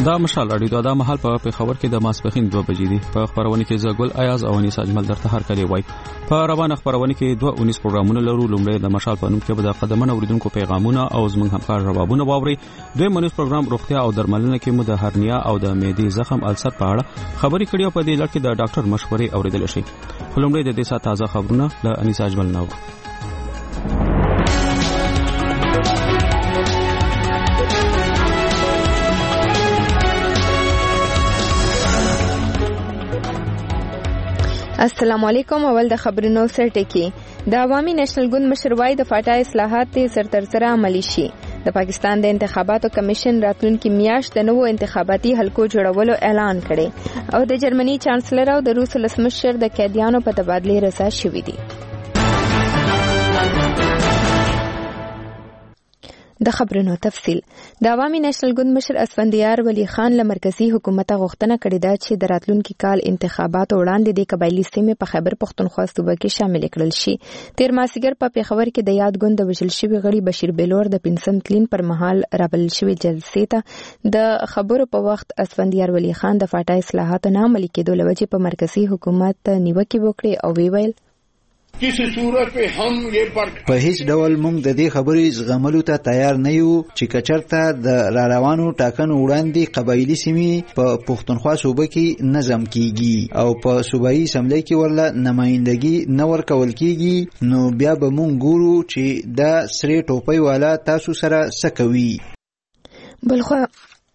دا مشال اړیدو دا محل په پیښور کې د ماسپخین 2 بجې دي. په خبرونه کې زګل ایاز او انیس اجمل درته هر کلی وای. په روانه خبرونه کې 219 پروګرامونه لرو. لومړی د مشال په نوم کې به د قدمونو اوریدونکو پیغامونه او زموږ همکار جوابونه واوري. دویم منځ پروګرام روغتیا او درملنه کې مو د هرنیا او د معدې زخم السر په اړه خبري کړي او په دې لړ کې د ډاکټر مشورې اوریدل شي. لومړی د دې سات تازه خبرونه له انیس اجمل نو. السلام علیکم. اول د خبرونو سرټکی. د عوامي نېشنل ګوند مشروعي د فاټا اصلاحات سرترسره عملی شي. د پاکستان د انتخاباتو کمیشن راتلونکي میاشت د نوو انتخاباتي حلقو جوړولو اعلان کړي او د جرمني چانسلر او د روس ولسمشر د قیدیانو په تبادله رضا شوي دي. د خبرونو تفصیل. د عوامي نېشنل ګوند مشر اسفندیار ولی خان له مرکزی حکومت غوښتنه کړې ده چې د راتلونکي کال انتخاباتو وړاندې د قبایلی سیمې په خیبر پختونخوا صوبه کې شامل کړل شي. تیر مازیګر په پیښور کې د یاد ګوند د وژل شوي غړي بشیر بیلور د پنځم تلین پر مهال رابل شوي جلسې ته د خبرو په وخت اسفندیار ولی خان د فاټا اصلاحاتو نه عملي کېدو له وجې په مرکزی حکومت نیوکې وکړې او ویل کسی صورت په هم یې په هیڅ ډول موږ د دې خبرې زغملو ته تیار نه یو چې کچرته د راروانو ټاکنو وړاندې قبایلی سیمې په پښتونخوا صوبه کې نظم کیږي او په صوبایي اسمبلی کې ورله نمائندګي نه ورکول کیږي، نو بیا به موږ ګورو چې دا سری ټوپۍ والا تاسو سره څه کوي.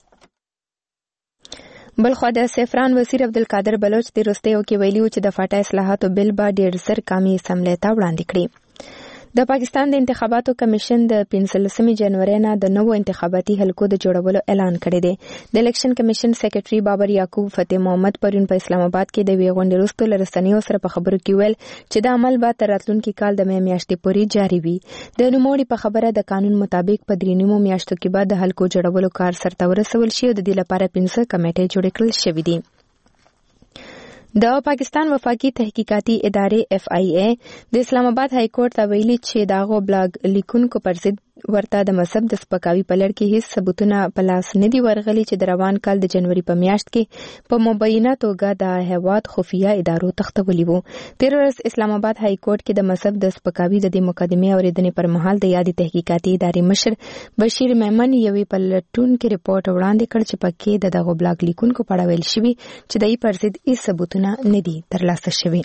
بلخوا د سیفران وزیر عبدالقادر بلوچ د روستیو کې ویلي چې د فاټا اصلاحاتو بل به ډېر زر قامي اسمبلی ته وړاندې کړي. د پاکستان د انتخاباتو کمیشن د 15 جنوري نه د نوو انتخاباتي حلقو د جوړولو اعلان کړی دی. د الیکشن کمیشن سیکریټري بابر یعقوب فتح محمد پرون په اسلام آباد کې د وی غونډې وروسته له رسنیو سره په خبرو کې ویل چې د عمل به تر راتلونکي کال د مې میاشتې پورې جاري وي. د نوموړي په خبره د قانون مطابق په 3 میاشتو کې بعد د حلقو جوړولو کار سرته ورسول شي او د دې لپاره 15 کمیټې جوړ کړل شوې دي. د پاکستان وفاقي تحقیقاتي ادارې FIA د اسلام آباد های کورټ ته ویلي چې داغو بلاګ لیکونکو پر ضد ورته د مذهب د سپکاوي په لړ کې هیڅ ثبوتونه په لاس نه دي ورغلي چې د روان کال د جنوري په میاشت کې په مبینه توګه د هیواد خفیه ادارو تختولي وو. تیر ورځ اسلام آباد های کورټ کې د مذهب د سپکاوي د مقدمې اوریدنې پر مهال د یادې تحقیقاتي ادارې مشر بشیر میمن یوې پلټونکو ریپورت وړاندې کړ چې پکې د دغه بلاګ لیکونکو په اړه ویل شوی چې دای پر ضد هیڅ ثبوتونه نه دي ترلاسه شوي.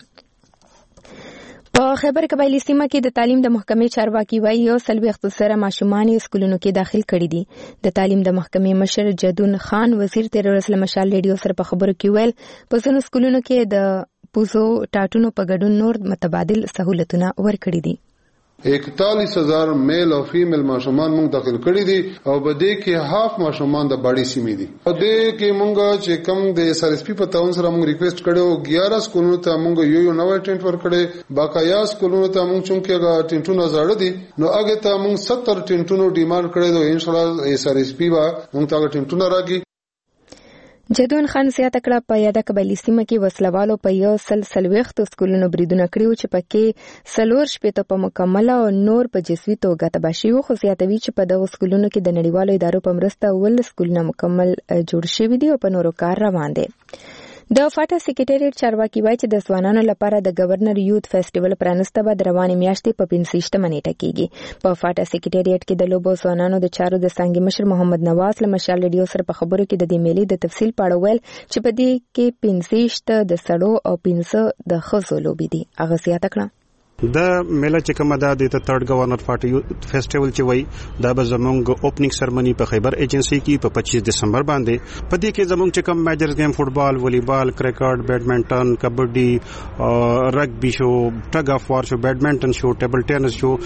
په خیبر قبایلی سیمه کې د تعلیم د محکمې چارواکي وایي 140 سره ماشومان سکولونو کې داخل کړي دي. د تعلیم د محکمې مشر جدون خان وزیر تیر ورځ له مشال ریډیو سره په خبرو کې ویل په ځینو سکولونو کې د پوزو ټاټونو په ګډون نور متبادل سہولتونه ورکړي دي. 41,000 میل او فیمیل ماشومان مونږ داخل کړي دي او بده کې هاف ماشومان د باډي سیمې دي. بده کې مونږ چې کم د SRSP په تاون سره مونږ ریکوست کړو 11 سکولونو ته مونږ یو نوې ټینټ ور کړې باقایا سکولونو ته مونږ چونکه ټینټونه زړه دي نو هغه ته مونږ 70 ټینټونو ډیماند کړی دو ان شاء الله SRSP وا مونږ ته ټینټونه راګي. جدون خان زیاته کړه په یاده قبایلی سیمه کې وسلوالو په 140 سکولونو بریدونه کړیو چې پکې 4 شپېته په مکمله او نور په جزوي توګه تباه شوي. خو زیاتوي چې په دغو سکولونو کې د نړیوالو ادارو په مرسته 10 سکولونه مکمل جوړ شوي دي او په نورو کار روان دي. د فاټا سیکریټریټ چارواکي وایي چې د ځوانانو لپاره د گورنر یوت فیسټیوال پرانسته به د روانې میاشتې په 25 نیټه کېږي. په فاټا سیکریټریټ کې د لوبو ځوانانو د چارو د څانګې مشر محمد نواز له مشال ریډیو سره په خبرو کې د دې میلې د تفصیل په اړه ویل چې په دې کې 25 د سړو او 15 د ښځو لوبې دي. هغه زیاته کړه د میله چې کومه ده د تھرډ گورنر فاټا یوت فیسټیوال چې وای دا به زمونږ اوپننګ سرمنی په خیبر ایجنسی کې په 25 دسمبر باندې په دې کې زمونږ چې کوم میجرز گیم فوټبال، والیبال، کرکټ، بیډمنټن، کبډي، رګبي شو، ټګ اف وار شو، بیډمنټن شو، ټیبل ټینس شو.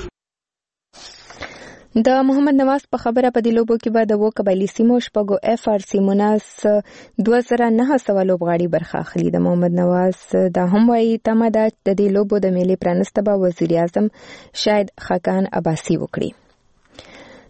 د محمد نواز په خبره په دې لوبو کې به د قبایلی سیمو شپږو FRC مناس 2900 لوبغاړي برخه اخلي. د محمد نواز دا هم وایي تمه ده د دې لوبو د میلې پرانسته به وزیر اعظم شاهد خاقان عباسي وکړي.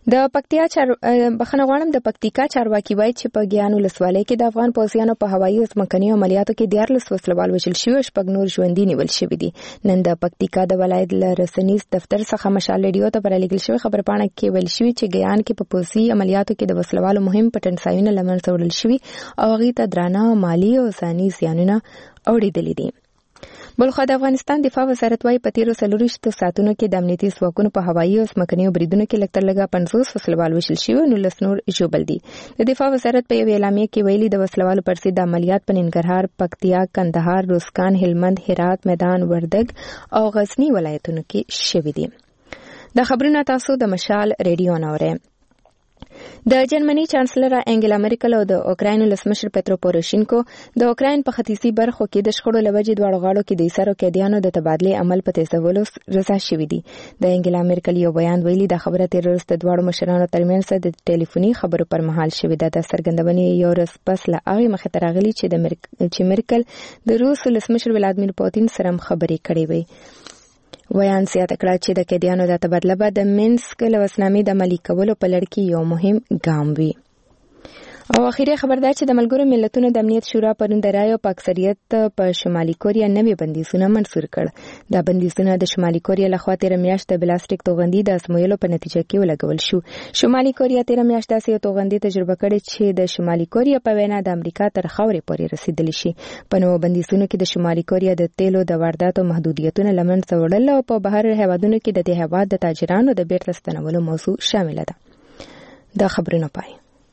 د پکتیکا چارواکي وایي چې په ګیان ولسوالۍ کې د افغان پوځیانو په هوایي او ځمکني عملیاتو کې 14 وسلوال وژل شوي او 6 نور ژوندي نیول شوي دي. نن د پکتیکا د ولایت له رسنیز دفتر څخه مشال ریډیو ته برابرېږل شوی خبرپاڼه کې ویل شوی چې ګیان کې په پوځي عملیاتو کې د وسلوالو مهم پټنځایونه له منځه وړل شوي او هغې ته درانه مالي او ځاني زیانونه اوړېدلي دي. بلخوا د افغانستان دفاع وزارت وايي په تیرو 24 ساعتونو کې د امنیتي ځواکونو په هوایي او ځمکني بریدونو کې لږ تر لږه 50 وسلوال وژل شوي او 19 نور ژوبل دي. د دفاع وزارت په یوه اعلامیه کې ویلي د وسلوالو پر ضد عملیات په ننګرهار، پکتیا، کندهار، روزګان، هلمند، هرات، میدان وردګ او غزنی ولایتونو کې شوي دي. دا خبرونه تاسو د مشال ریډیو نه اورئ. د جرمني چانسلر انګلا مرکل او د اوکراین ولسمشر پترو پوروشینکو د اوکراین په ختیځي برخو کې د شخړو لوجې دواړو غاړو کې د ایسارو کېدیانو د تبادلې عمل په تیزولو رضا شوي دي. د انګلا مرکل یو بیان ویلي د خبره تیر ورځ د دواړو مشرانو ترمنځ د ټلیفوني خبرو پر مهال شوې ده. د څرګندونې یو ورځ پس له هغې مخې ته راغلي چې مرکل د روس ولسمشر ولادیمیر پوتین سره خبرې کړې وي. ویان زیاته کړه چې د قیدیانو د تبادله به د مینسک لوسنامې د عملي کولو په لړ کې یو مهم ګام وي. او اخیری خبر دا چې د ملګرو ملتونو د امنیت شورا پرون د رایو په اکثریت په شمالي کوریا نوي بندیزونه منسوخ کړ. دا بندیزونه د شمالي کوریا لخوا تیر میاشت د بلاستیک توغندي د ازمویلو په نتیجه کې ولګول شو. شمالي کوریا تیر میاشت داسې یو توغندي تجربه کړې چې د شمالي کوریا په وینا د امریکا تر خاورې پورې رسیدلی شي. په نوو بندیزونو کې د شمالي کوریا د تیلو د وارداتو محدودیتونه له منځه وړل او په بهر هیوادونو کې د دې هیواد د تاجرانو د بیرته ستنولو موضوع شامل ده. دا خبرونه پای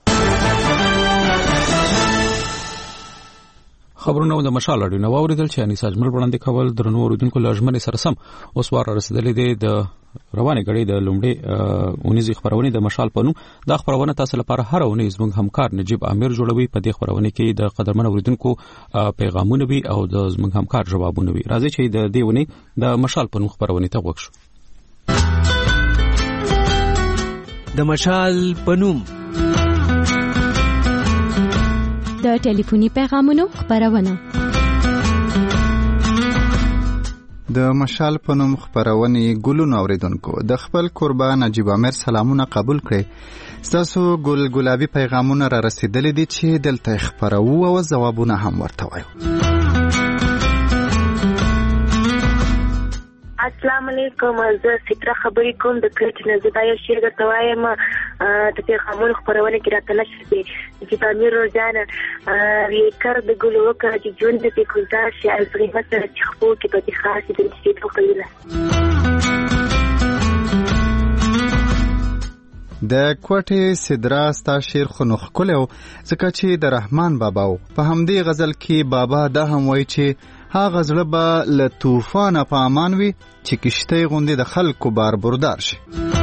خبرونه د مشال اړین نو اوریدل چې انیس اجمل وړاندې کول درنو اوریدونکو لازمنه سره سم اوس وار رسیدلې ده د روانه غړي د لومړي اونیزي خبرونه د مشال په نوم د خبرونه تاسو لپاره هر اونیز موږ همکار نجيب امیر جوړوي. په دې خبرونه کې د قدرمن اوریدونکو پیغامونه وي او د موږ همکار جوابونه وي. راځي چې د دې ونی د مشال په نوم خبرونه ته وښو. د مشال په نوم د ټلیفوني پیغامونو خبرونه. د مشال په نوم خبرونه ګلونو اوریدونکو د خپل قربان نجيب امیر سلامونه قبول کړئ. تاسو ګلابي پیغامونه را رسیدلې دي چې دلته خبرو او ځوابونه هم ورته وایو. السلام علیکم. زه فکر خبرې کوم د کړه چې نزدای شعر درته وایم د پیغامونو خبرونه کې راته نشي چې تعمیر روزانه ریکر د ګلو وکړه چې ژوند دې ګلزار شي از غیبت سره چې خو کې په دې خاصه د شي توقیله. د کوټه سدراستا شیر خنوخ کولو ځکه چې د رحمان بابا په همدې غزل کې بابا دا هم وایي چې هغه زړه به له طوفانه په امان وي چې کشته غوندې د خلکو بار بردار شي.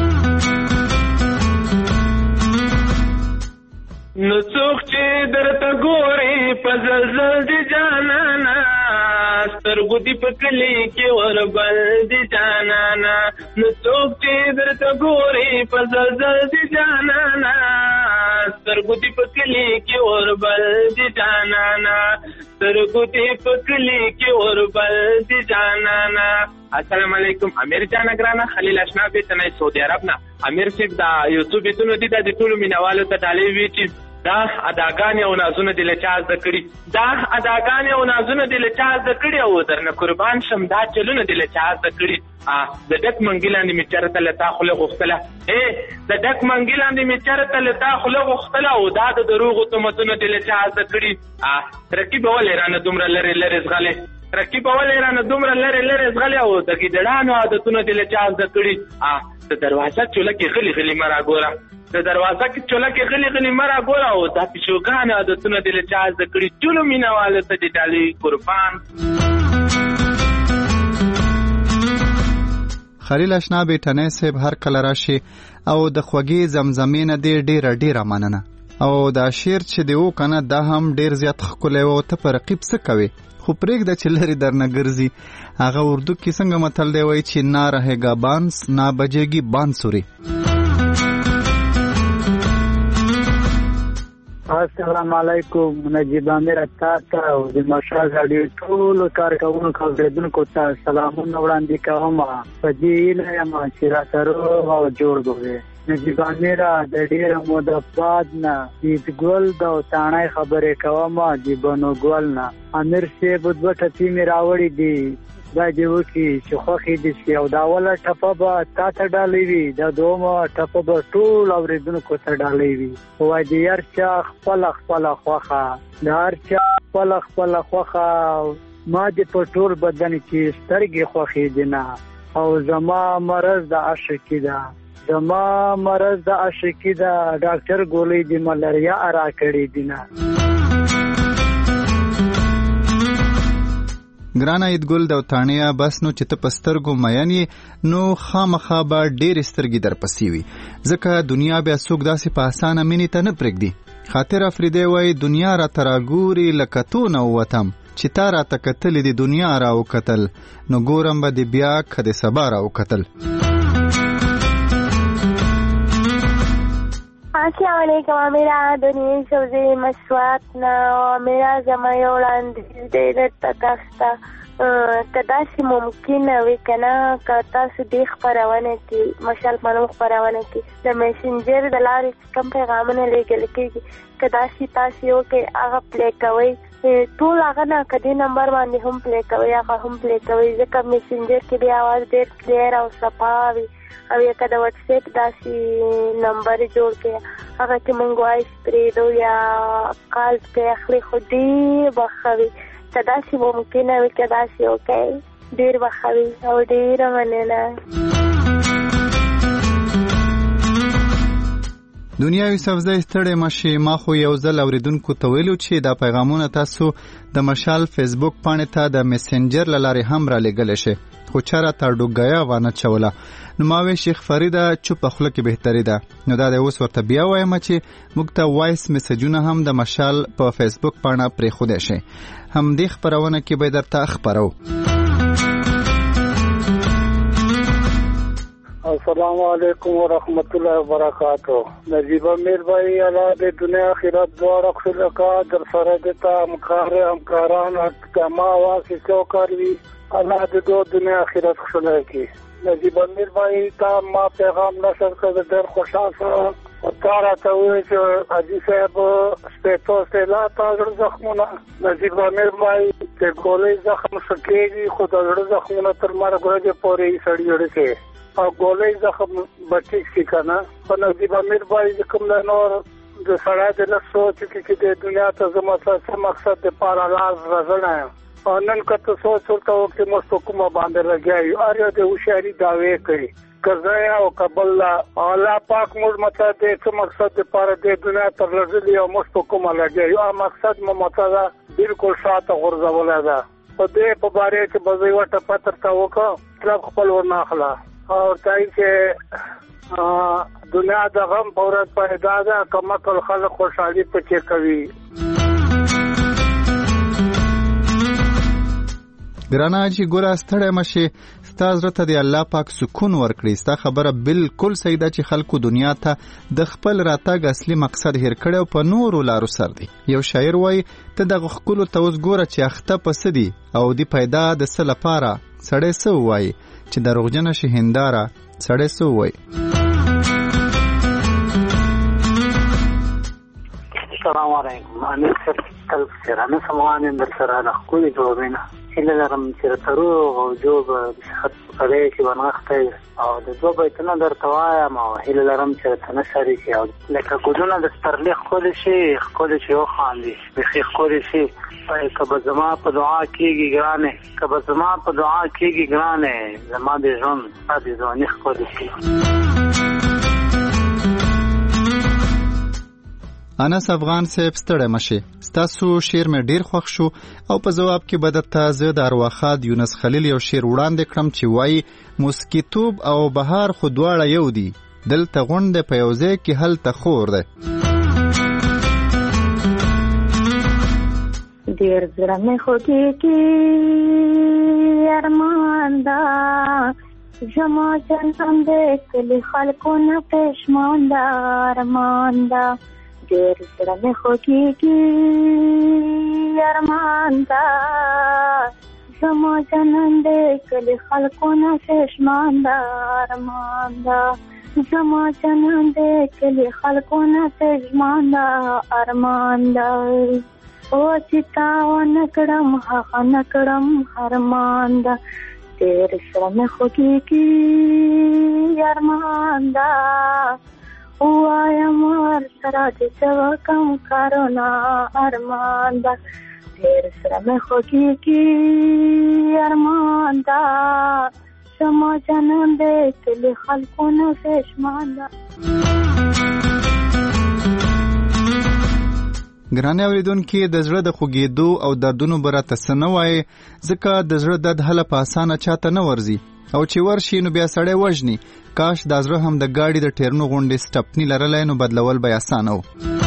نو څوک چې درته ګوري په زلزل دي جانانا سترګو دې په کلی کې وربل دي جانانا. نو څوک چې درته ګوري په زلزل دي جانانا سترګو دې په کلی کې وربل دي جانانا سترګو دې په کلی کې وربل دي جانانا. السلام علیکم. امیر جان اگرانا خلیل اشنا بیتنه سعودي عرب نه امیر صاحب دا یوټیوب بیتونو دي د ټولو مینوالو ته ډالې وی چې دا اداګانې او نازونه دي له چا زده کړي دا اداګانې او نازونه دي له چا زده کړي او درنه قربان شم دا چلونه دي له چا زده کړي. د ډک منګیلاندې می چرته لتا خله غختله د ډک منګیلاندې می چرته لتا خله غختله او دا د دروغو تمتونه دي له چا زده کړي. ترکیب ولې رانه دومره لری لری زغله ترکیب ولې رانه دومره لری لری زغله او د ګډانو عادتونه دي له چا زده کړي. د دروازه چوله کې غلی غلی مرا ګوره د دروازه کې چوله کې غلی غلی مرا ګوره او د پښوګان عادتونه دي له چا زده کړي. ټول مینواله ته دي ډالي قربان. خلیل اشنا بیٹنه صاحب هر کله راشي او د خوږی زمزمینه دی ډیره مننه او دا شعر چې دیو کنه دا هم ډیر زیات خکولې او ته پر رقیب څه کوي خو پرېګ د چلری درنه ګرځي. هغه اردو کې څنګه متل دی وای چې نا رهګا بانس نا بجېږي بانسوري. السلام علیکم. نجیب امیر تاسو او د مشال رادیو ټول کارکونکو اوریدونکو ته سلامونه وړاندې کوم. په دې نه یم چې را سره او جوړ غوړي نجیب امیر د ډیره موده بعد نه د ګل د تانای خبرې کوم د بنو ګل نه امیر صاحب دوه ټپی می راوړي دي دا دی وکی چې خوخي دي چې او دا ولا ټپه به تا ته ډالې وي دا دومره ټپه به ټول اوریدونکو ته ډالې وي وای دی هر چا خپل خوخه دا هر چا خپل خوخه ما دې په ټول بدن کې سترګې خوخي دي نه او زما مرض د عاشقی ده ډاکټر ګولې دی ملاریا را کړې دي نه ګران عید ګل د وطانیا بس نو چې ته پسترګو مېنی نو خامخا به ډېر سترګې در پسې وي ځکه دنیا بیا څوک داسې په اسانه مینې ته نه پرېږدي خاطر افریدی وای دنیا را تراګوري لکه تو نه وتم چې تا را ته کتلې د دنیا را وکتل نو ګورم به د بیا کده سبا را وکتل السلام علیکم میرا دنیا سوزی مسوات نا میرا زمایو وړاندیز دی درته تاسو ته که داسې ممکن وي که نه که تاسو دې خپرونه کې مشال منو خپرونه کې د میسنجر د لارې کوم پیغامونه لیږل کېږي که داسې تاسو یو کې هغه پلی کوئ ټول هغه نه که دې نمبر باندې هم پلی کوئ هغه هم پلی کوئ ځکه میسنجر کې بیا اواز ډېر کلیر او صفا وي او یا که د واتس اپ داسې نمبر جوړ کړي هغه کې مونږ وایس پرېږدو یا کال پرې اخلي خو ډېر به ښه وي که داسې ممکنه وي که داسې وکړئ ډېر به ښه وي او ډېره مننه دنیا یوسفزی ستړی مشي ما خو یو ځل اوریدونکو ته ویلو چې دا پیغامونه تاسو د مشال فیسبوک پاڼې ته د میسنجر له لارې هم را لېږلی شئ خو چا راته ډوګیا وانه چوله نو ما وی شیخ فریده چوپه خوله کې بهتري ده نو دا د اوس ورته بیا وایم چې موږ ته وایس میسجونه هم د مشال په فیسبوک پاڼه پرېښودی شئ همدې خپرونه کې به درته خپرو السلام علیکم ورحمت الله وبرکاتہ نجیب امیر بھائی الله دې دنیا آخرت دواړه خلکا در سره د همکاران کما واسي چوکاروي الله دې دنیا آخرت خلک کی نجیب امیر بھائی تا ما پیغام نشر کړ ډېر خوشاله او تارا ته وایي چې حاجی صاحب سپېټو سلا تاسو زخمونه نجیب امیر بھائی ته ګولې زخم شکېږي خو د زخمونه تر مرګ پورې سړی جوړه او ګولې زخم بچی شي کنه په نجیب امیر بھائی کوم نور د سړی د سوچ کې د دنیا ته زما څه مقصد د پاره لاس راځنه او نن کته سوچ ورته وکړي مستو کومه باندې راګي اړ د هوښیاري داوی کوي کزایا او قبل الله پاک موږ مته د څه مقصد د پاره د دنیا تر لږلی او مستو کومه راګي او مقصد مو مته بالکل شاته غرزول ده په دې په باره کې بځای وټه پاتر تا وکړه طلب خپل ورناخلا او تای چې دنیا د غم پورت پیدا ده کمکل خلک خوشحالي پکې کوي ګرانه چې ګوره ستړی مشي ستا زړه ته د الله پاک سکون ورکړي ستا خبره بالکل صحیح ده چې خلکو دنیا ته د خپل راتګ اصلي مقصد هیر کړی او په نورو لارو سر دی یو شاعر وایي ته دغه ښکلو ته اوس ګوره چې اخته په څه دي او دې پیدا د څه لپاره سړی څه ووایي چې دروغجنه شي هنداره سړی څه ووایي السلام علیکم امیر صاحب تل سره سموان در سره د خپل جوابینه هله لرم چې تروغ او جواب صحت پرې کې ونغخته او د دوه بیتونه درته وایم او هله لرم چې تنشري شي او لکه ګودونه د سترلیخ خول شي او خاندي بخي خول شي کبه زما په دعا کېږي ګرانه زما د ژوند د ځواني خول شي انس افغان صاحب ستړی مشي ستاسو شعر مې ډیر خوښ شو او په جواب کې به درته زه د ارواخاد یونس خلیل یو شعر وړاندې کړم چې وایي موسکیتوب او بهار خو دواړه یو دي دلته غونډه په یو ځای کې هلته خور ده ډیر زړه مې خوږېږي ارمان ده زما جنم دې کلی خلکو نه پښمان ده ارمان ده ډېر زړه مې خوږېږي ارمان ده زما جنم دې کلی خلکو نه پښمان ده ارمان ده زما جنان دې کلی خلکونه پېژمان دا ارمان دا او چې تا ونکړم هغه نکړم ارمان دا تیر سره مې خوږېږي ارمان دا وایم ورسره چې څه وکړم کارونه ارمان دا تیر سره مې خوږېږي ارمان دا زما جنان دې کلی خلکونه پېژمان دا. ګرانې اوریدونکي د زړه د خوږېدو او دردونو به راته څه نه وایې ځکه د زړه درد هله په اسانه چاته نه ورځي او چې ورشي نو بیا سړی وژني. کاش دا زړه هم د ګاډي د ټیرونو غوندې سټپني لرلی نو بدلول به یې اسانه و.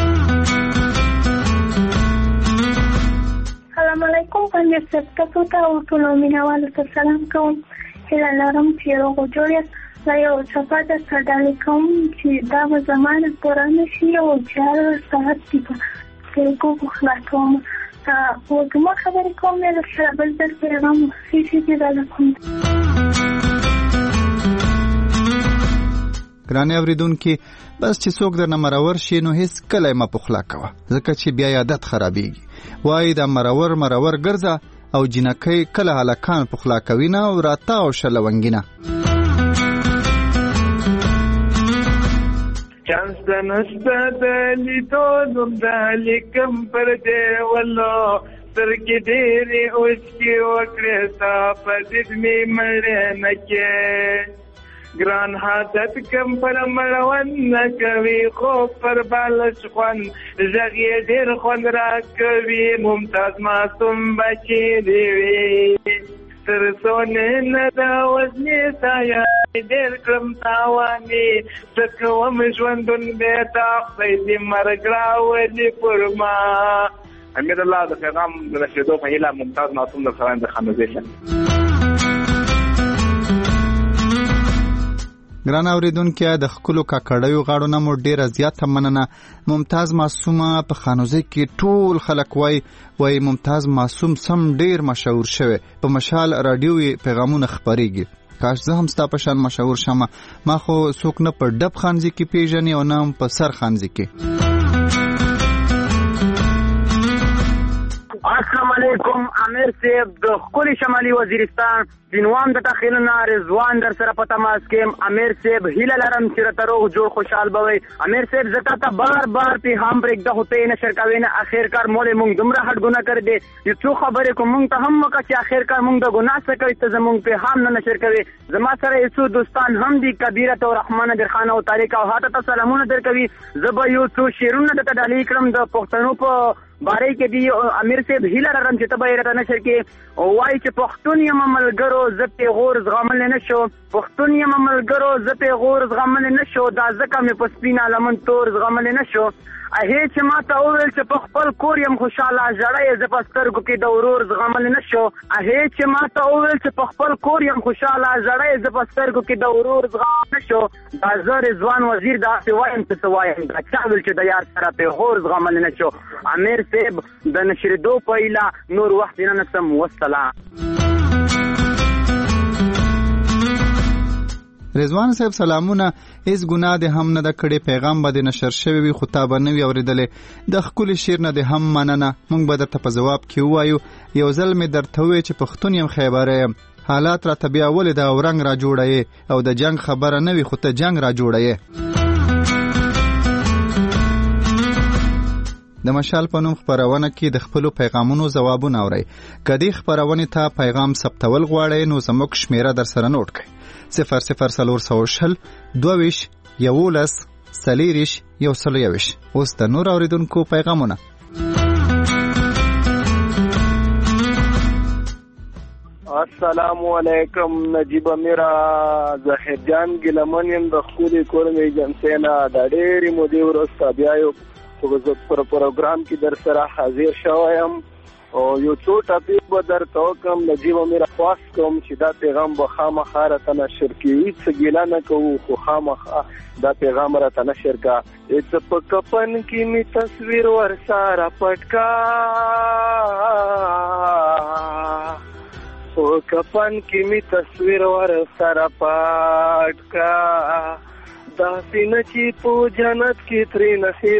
سلام علیکم پنځه تاسو ته او ټولو مینوالو ته سلام کوم. هیله لرم چې روغ جوړ یاست. زه یو څپه درته ډالۍ کوم چې دا به زما نه پوره نه شي او چې هر ساعت کې به ټلیفون خلاصوم. وږمه خبرې کوم یا درسره بل ځل پیغام هېڅ ډاله کوم. ګرانې اورېدونکي بس چې څوک درنه مرور شي نو هېڅ کله یې مه پخلا کوه ځکه چې بیا یې عادت خرابېږي. وایي دا مرور ګرځه او جنکۍ کله هلکان پخلا کوي نه او راتاو شه لونګینه. چانس د نشته د لیدو نوم د لیکم پر دیوالو سترګې ډېرې اوښکې وکړې ستا په ضد مې مړې نه کې ګران حادت کم پر مړوند نه کوي خوب پر بالش خوند غږ یې ډېر خوند راکوي ممتاز معصوم بچې دې وي تر سونې نه دا وزنې سایه ډېر کړم تاوانې څه کوم ژوندون بې تا خدای دې مرګ راولي پر ما. امید الله د پیغام د رسېدو په هیله ممتاز معصوم در سره د خانوزیشن. ګران اوریدونکي د خپلو کاکړیو غاړو نه مو ډیره زیاته مننه. ممتاز معصومه په خانوزۍ کې ټول خلک وایي ممتاز معصوم سم ډیر مشهور شوی. په مشال رادیو پیغامونه خپریږي. کاش زه هم ستا په شان مشهور شم. ما خو څوک نه په ډب خانزي کې پیژني او نه هم په سر خانزي کې. السلام علیکم امیر صاحب د خپل شمالي وزیرستان دینوام د تخیلنا رضوان در سره په تماس کې. امیر صاحب هیله لرم چې راته روغ جوړ خوشحال بوي. امیر صاحب زکه ته بار پیغام پرېږده خو ته یې نشر کوې نه. اخرکار مولې مونږ دومره هټ ګناه کړی دی چې څو خبرې کوم مونږ ته هم وکړه چې اخرکار مونږ د ګناه څه کوي ته زمونږ پیغام نه نشر کوې. زما سره یې څو دوستان هم دي کبیرت او رحمانه درخانه او طارق او هاته ته سلامونه درکوي. زه به یو څو شعرونه درته ډالۍ کړم د پښتنو په باره کې دی. امیر صاحب هیله لرم چې ته به یې راته نشر کې وایي چې پښتون یم ملګرو زه پیغور زغملی نه شو پښتون یم ملګرو زه پیغور زغملی نه شو دا ځکه مې په سپینه لمن تور زغملی نه شو. هې چې ما ته وویل چې په خپل کور یم خوشحاله ژړی زه په سترګو کې د ورور زغملی نه شو. هې چې ما ته وویل چې په خپل کور یم خوشحاله ژړی زه په سترګو کې د ورور زغملی نه شو. دا زه رضوان وزیر داسې وایم چې څه وایم دا چا ویل چې د یار سره پیغور زغملی نه شو. امیر صاحب د نشرېدو په هیله نور وخت نه نسم. والسلام. رضوان صاحب سلامونه. هیڅ ګناه دې هم نه ده کړې پیغام به دې نشر شوی وي خو تا به نه وي اورېدلی. د ښکلي شعر نه دې هم مننه. موږ به درته په ځواب کې ووایو یو ځل مې درته وویل چې پښتون یم خیبری یم حالات راته بیا ولې د اورنګ را جوړوې او د جنګ خبره نه وي خو ته جنګ را جوړوې. د مشال په نوم خپرونه کې د خپلو پیغامونو ځوابونه اورئ. که دې خپرونې ته پیغام ثبتول غواړئ نو زموږ شمیره در سره نوټ کړئ 00420 22 11 40 121. اوس د نور اوریدونکو پیغامونه. السلام علیکم نجیب میرا ظاهر جان ګلمن يم د خولي کورمې جنسینا د ډېری مودې ورسته بیا یو پر پروګرام کې در سره حاضر شوم او یو څو ټاپک به درته وکړم نجیب میرا خواست کوم چې دا پیغام به خامخا راته نشر کړي څه ګیله نه کوو خو خامخا دا پیغام راته نشر کا. څه په کفن کې مې تصویر ورسره پټ کا او کفن کې می تصویر ور سره پټ کا داسې نه چې په جنت کې ترې نصیر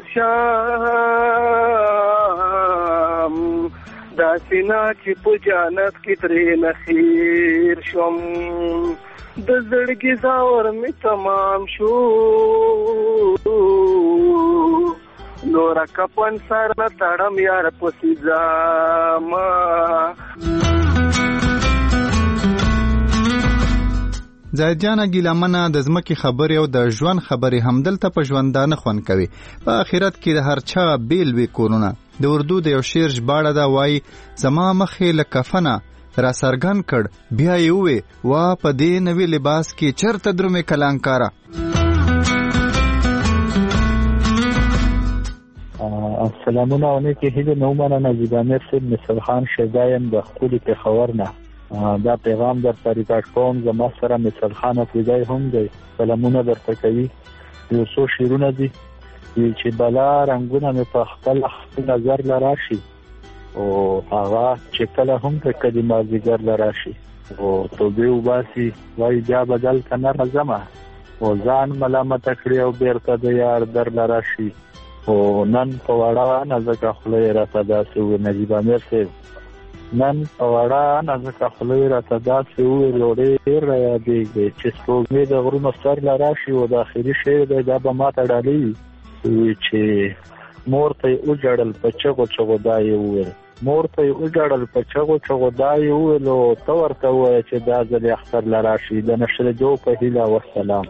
شم داسې نه چې په جنت کې ترې نصیر شم د زړګي زاور مې تمام شو نور کپن سر نه تړم یار پسې ځما. زاهد جان ګیلمنه د ځمکې خبرې او د ژوند خبرې همدلته په ژوندانه خوند کوي. په آخرت کې د هر چا بیل وی کورونه. د اردو د یو شعر ژباړه دا وایي زما مخې له کفنه را سرګن کړ بیا یې ووې وا په دې نوي لباس کې چرته درومې کلانکاره. سلامونه او نیکې هیلې نو مننه نجیبامیر صاحب مصر خان شیدایم د خپلې پېښور نه دا پیغام درته ریکارډ کوم. زما سره مصر خان افریدی هم دی سلامونه درته کوي. یو څو شعرونه دي چې بلا رنګونه مې په خپل نظر لراشي او هغه چې کله هم په کدي مازیګر لراشي او توبې وباسي وای بیا بدل کنه رزمه او ځان ملامت کړی او بیرته د یار در لراشي او نن په وړا نزدک خپل راته داسې و نجیبامیر صاحب نن په وړا نزدک خپل راته داسې و لوړې را یادېږي چې سپوږمۍ د غرونو سر لراشي او د اخري شعر دا به ماته ډالي چې مور ته وجړل په چغو چغو دای وویل مور ته وجړل په چغو چغو دای وویل او تو ورته وای چې دا ځل اختر لراشي د نشر جو په هیله والسلام.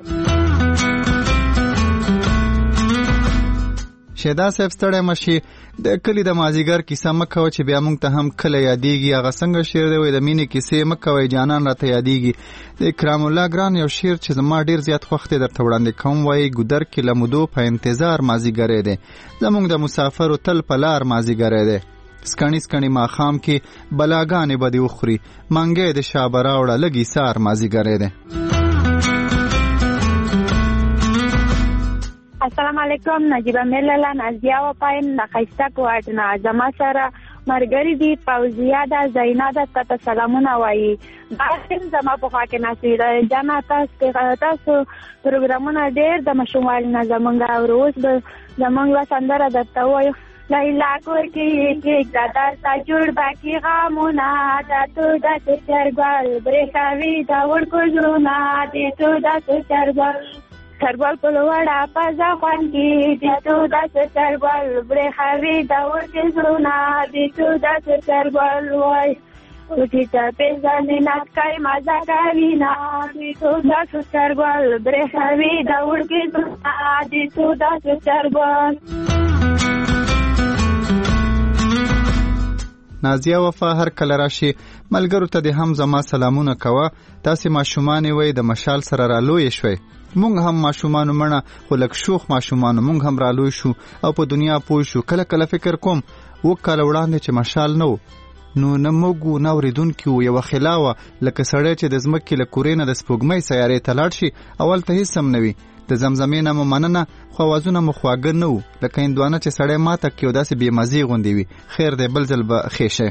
شیدا صاحب ستړی مشي د کلی د مازیګر کیسه مکه چې بیا مونږ ته هم کله یادېږي هغه څنګه شعر دی وای د مینې کیسې مکه وای جانان راته یادېږي. د اکرام الله ګران یو شعر چې زما ډیر زیات خوښ دی درته وړاندې کوم وای ګودر کې لمدو په انتظار مازیګر دی زمونږ د مسافر تل په لار مازیګر دی سکڼی سکڼی ماښام کې بلاګانې به دې وخوري منګی د شابه راوړه لږ ایثار مازیګر دی. السلام علیکم نجیبامیر لاله نازیه و پایم نخیسته کوارډنا زما سره مرګری دی فوزیه ده زینا ده تاسو سلامونه وایي باندې زما په خوا کې نصیر جان تاسو پروګرامونه ډېر د مشوال نه زمونږ اوروز زمونږ وسندره درته وایو لیلا کوټی کې دادا تا جوړ باقي غمونه تاسو د چرګل برېښاوي دا ورکو زړونه دې تو د چرګل چرګل په لوړه پزا خوان کې دې تو د چرګل برېښاوي دا ورکو زړونه دې تو د چرګل وای او چې ته په ځان نه کای مزه کوي نه دې تو د چرګل برېښاوي دا ورکو زړونه دې تو د چرګل. نازیه وفا هر کله راشي ملګرو ته د هم زما سلامونه کوه. تاسې ماشومان وای د مشال سره را لوی شوي مونږ هم ماشومان مړه خو لک شوخ ماشومان مونږ هم را لوی شو او په دنیا پوه شو. کله کله فکر کوم وکاله وړاندې چې مشال نو نو نه موږ نه اوریدونکو یو خلاوه لکه سړی چې د ځمکې له کورې نه د سپوږمۍ سیارې ته لاړ شي اول ته هیڅ هم نه وي د زمزمې نه مو مننه خو اوازونه مو خواږه نه وو لکه هندوانه چې سړی ماته کې داسې بې مزې غوندې وي. خیر دی بل ځل به ښې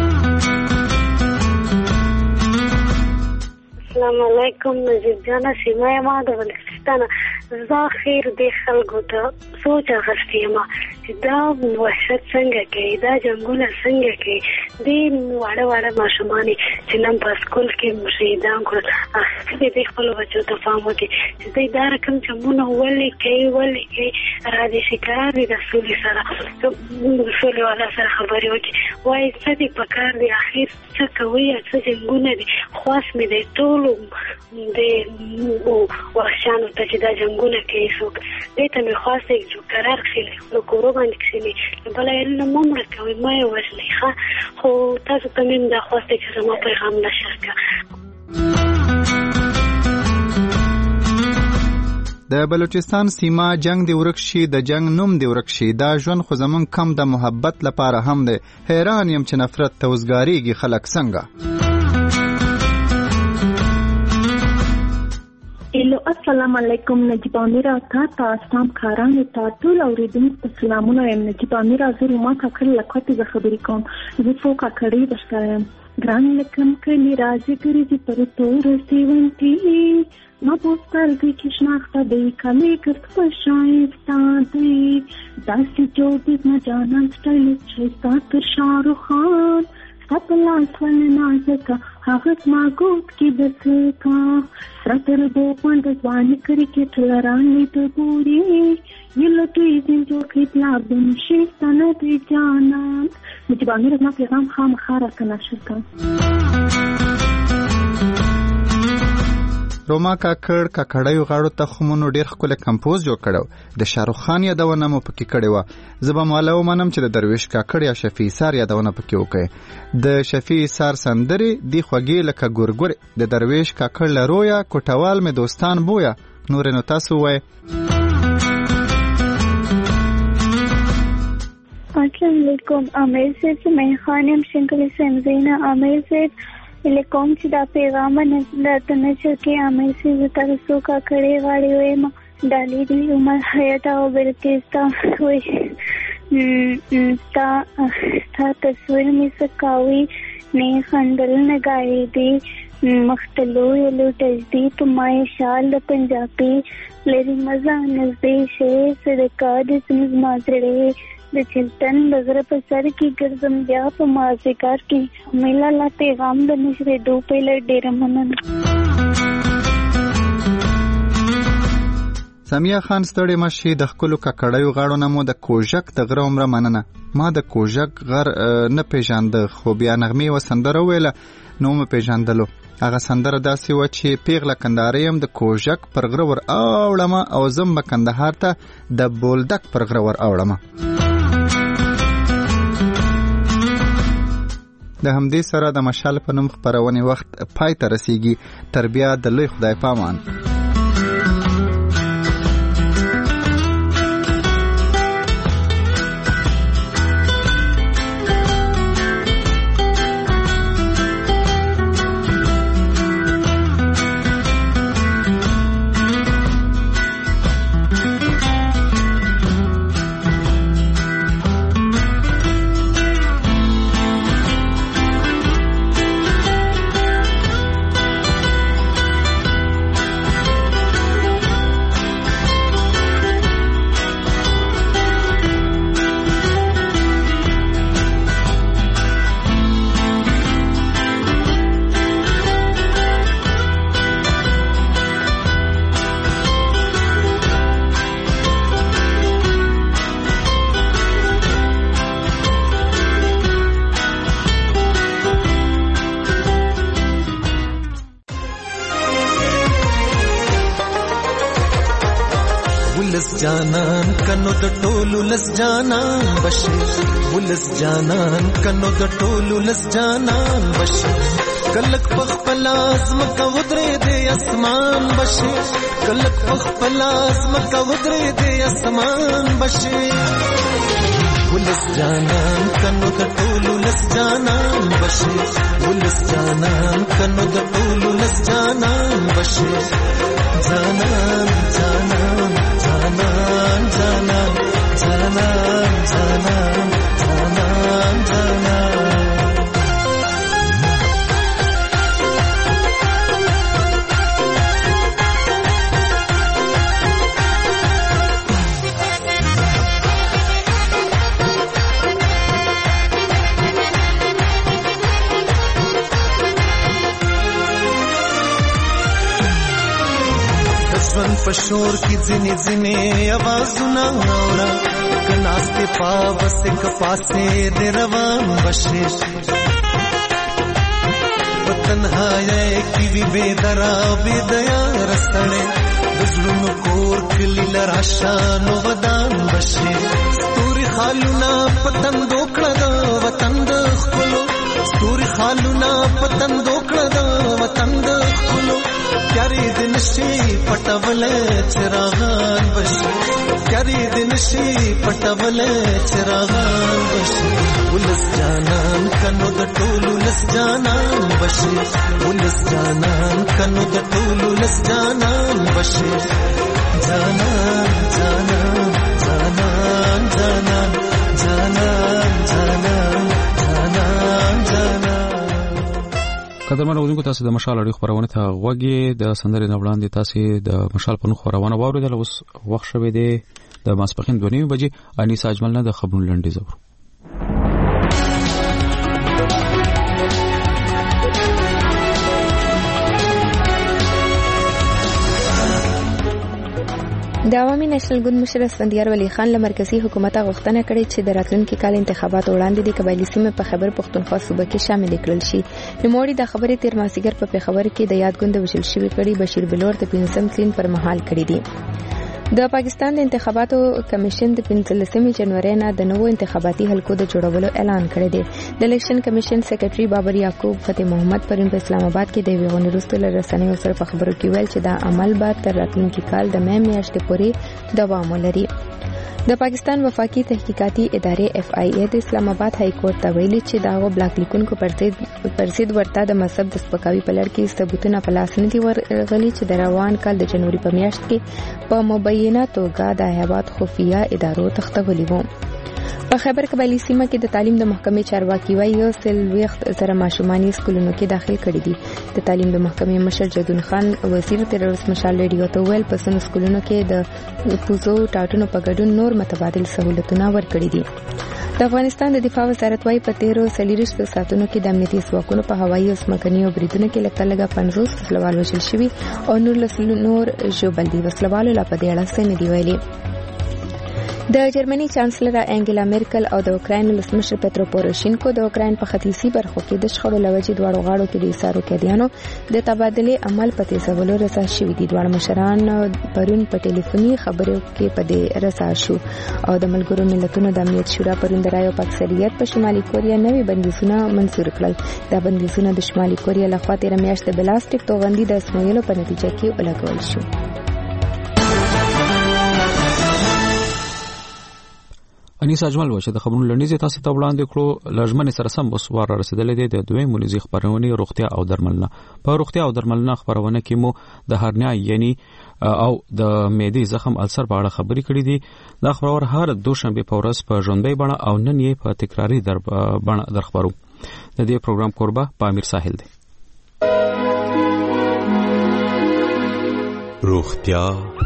السلام علیکم نجیب جانا سیمه ما د بلوچستان زه خیر دې خلکو ته سوچ اخیستې یم چې دا وحشت څنګه کوي دا جنګونه څنګه کوي دې واړه واړه ماشومانې چې نن په سکول کې شهیدان کړل هغه دې خپلو بچو ته پام وکړي چې دوی دا رقم جنګونه ولې کوي را دې شکار دي د سولې سره سولې والا سره خبرې وکړي وایي څه دې په کار دی اخر څه کوي څه جنګونه دي خواست مې دی ټولو د وحشانو ته چې دا جنګونه کوي څوک دې ته مې خواست دی چې قرار کښېني نو کورو باندې کښېني بله یې نه مه مړه کوئ مه یې وژنئ ښه خو تاسو ته مې هم دا خواست دی چې زما پیغام نشر کړه. د بلوچستان سیمه جنگ دی ورک شي د جنگ نوم دی ورک شي دا ژوند خو زمون کم د محبت لپاره هم دی حیران یم چې نفرت ته وزګاریږي خلک څنګه. الو السلام علیکم نجیب امیر تا تاسو کاران ته ټول اوریدونکو سلامونه یم. نجیب امیر زه ما کاکړ لکوټي د خبرې کوم زه څو کاکړې بشکایم ګران لکم کلی راځي ګرځي پر تور سیونتي ما پوستر دی چې شناخته دی کلی کرت په شایسته دی داسې جوړ نه جانان سټایل شایسته تر شاهرخ خان سپلاس ول نازکه هغه ما ګوت کې دسکا سرتر دو پوند ځواني کړی کې تلرانې ته ګوري یلو توی دین جو کتلا بنشي ستنه دی جانان مجھے باندې رسنا پیغام خامخا راکنه شکا روما کاکړیو غاړو ته خمونو ډیر ښکلی کمپوز جوړ کړو د شاهرخ خان یادونه مو پکې کړې وه زه به معلومه منم چې د درویش کاکړ یا شفیع ایثار یادونه پکې وکړئ د شفیع ایثار سندرې دي خوږې لکه ګورګورې د درویش کاکړ له رویه کوټوال مې دوستان بویه نورې نو تاسو ووایئ السلام علیکم امیر صاحب میں خانم شنکل سمزینا امیر صاحب لیکم چې دا پیغام نه داتنه چې امیر صاحب تاسو کا کړي غاړي وې ما ډالې دی عمر حیات او برکستا وې تا تصویر می سکاوي نه خندل نه گاي دی مختلو یلو تجدید مای شال پنجابی لری مزه نزدې شه صدقه د سمز مازره د چلتن نظر په سر کې ګرځم بیا په مازیګر کې میلا لا پیغام د نشره دو پهل ډیر مننه سمیه خان ستړي مشي د خپل ککړیو غاړو نمو د کوژک د غره عمره مننه ما د کوژک غر نه پیژاند خو بیا نغمه وسندره ویله نو مې پیژاندلو هغه سندره داسې و چې پیغله کنداریم د کوژک پر غره ور اوړم او زم کندهار ته د بولدک پر غره ور اوړم د همدې سره د مشال په نوم خبرونه وخت پای ته رسیږي تر بیا د لوی خدای پامان جانان کنو د ټولو لس جانان بشي ولس جانان کنو د ټولو لس جانان بشي کلک پخپل ازم کا ودرې دې اسمان بشي کلک پخپل ازم کا ودرې دې اسمان بشي ولس جانان کنو د ټولو لس جانان بشي ولس جانان کنو د ټولو لس جانان بشي جانان جانان جانان جانان جانان جانان جانان جانان پشور کی ځنې ځنې आवाजونه اورا کناسته پاوس ک پاسه د روان بشي وطنهای کی وی بے درا بے دیا رسړې دزړونو کور کلی لراشان ودان بشي ستوري خالونه پتن دوکړه د وطن د خلو ستوري خالونه پتن دوکړه د وطن د خلو کری دن شي پټول چراغان بشي کری دن شي پټول چراغان بشي ولس جانان کنو د ټولو لس جانان بشي ولس جانان کنو د ټولو لس جانان بشي جانان جانان جانان جانان جانان جانان جانان جانان قدرمن اوریدونکو تاسو د مشال اړیخ خبرونه ته غوږی د سندرې نه وړاندې تاسو د مشال په نوم خبرونه واوریدل. اوس وخت شوه دی د ماسپخین 2:30 بجې. انیس اجمل نه د خبرونو لنډیز اورو. د عوامي نېشنل ګوند مشر اسفندیار ولی خان له مرکزی حکومت غوښتنه کړې چې د راتلونکي کال انتخابات وړاندې د قبایلی سیمې په خیبر پښتونخوا صوبه کې شامل کړل شي. نوموړي د خبرې تیر مازیګر په پیښور کې د یاد ګوند وشل شوی کړي بشیر بلور د 15 تلین پر مهال کړی دي. د پاکستان د انتخاباتو کمیشن د 15 جنوري نه د نوو انتخاباتي حلقو د جوړولو اعلان کړی دی. د الیکشن کمیشن سیکریټري بابر یعقوب فتح محمد پرون په اسلام آباد کې د ویغونی رسول رسنیو سره په خبرو کې ویل چې دا عمل به تر راتلونکي کال د مې میاشتې پورې دوام ولري. د پاکستان وفاقي تحقیقاتي ادارې FIA د اسلام آباد های کورټ ته ویلي چې داغه بلاک لیکونکو پرسید ورته د مذهب د سپکاوي په لړ کې ثبوتونه په لاس نه دي ورغلي چې د روان کال د جنوري په میاشت کې په مبینه توګه د هیواد خفیه ادارو تختولي وو. په خیبر قبایلی سیمه کې د تعلیم د محکمې چارواکي وايي سل وخت زره ماشومان سکولونو کې داخل کړي دي. د تعلیم د محکمې مشر جدون خان وزیر تروریست مشال ریډیو ته ویل په سن سکولونو کې د پوزو ټاټونو په ګډون نور متبادل سہولتونه ورکړي دي. د افغانستان د دفاع وزارت وايي په 13 ساعتونو کې د امنیتي ځواکونو په هوایي او ځمکني بریدونو کې لږ 50 وسلوال وژل شوي او نور ژوبل دي. وسلوالو لا په دې اړه څه نه دی ویلي. د جرمني چانسلر انګلا میرکل او د اوکراین ولسمشر پترو پوروشینکو د اوکراین په ختیځي برخو کې د شخړو لوجې دواړو غاړو کې د ایثارو کېدیانو د تبادله عمل په تیزولو رسا شوي دي. دواړه مشران پرون په ټلیفوني خبرو کې په دې رسا شو او د ملګرو ملتونو د امنیت شورا پرون د رایو په اکثریت په شمالي کوریا نوي بندیزونه منسوخ کړل. دا بندیزونه د شمالي کوریا لخوا تیر میاشت د بلاستیک توغندي د اسمویلو په نتیجه کې ولګول شو. انیس اجمل وشه د خبرونو لنډیز تاسو ته وړاندې کړو. لژمن سره سم وسوار رسیدلې ده د دوی مونږی خبرونه روغتیا او درملنه. په روغتیا او درملنه خبرونه کې مو د هرنیا یعنی او د معدې زخم السر په اړه خبرې کړې دي. دا خبر هر دوشنبه په ورځ په ژوندۍ بڼه او نن یې په تکراری بڼه درخبرو. د دې پروګرام قربه په امیر ساحل دی. روغتیا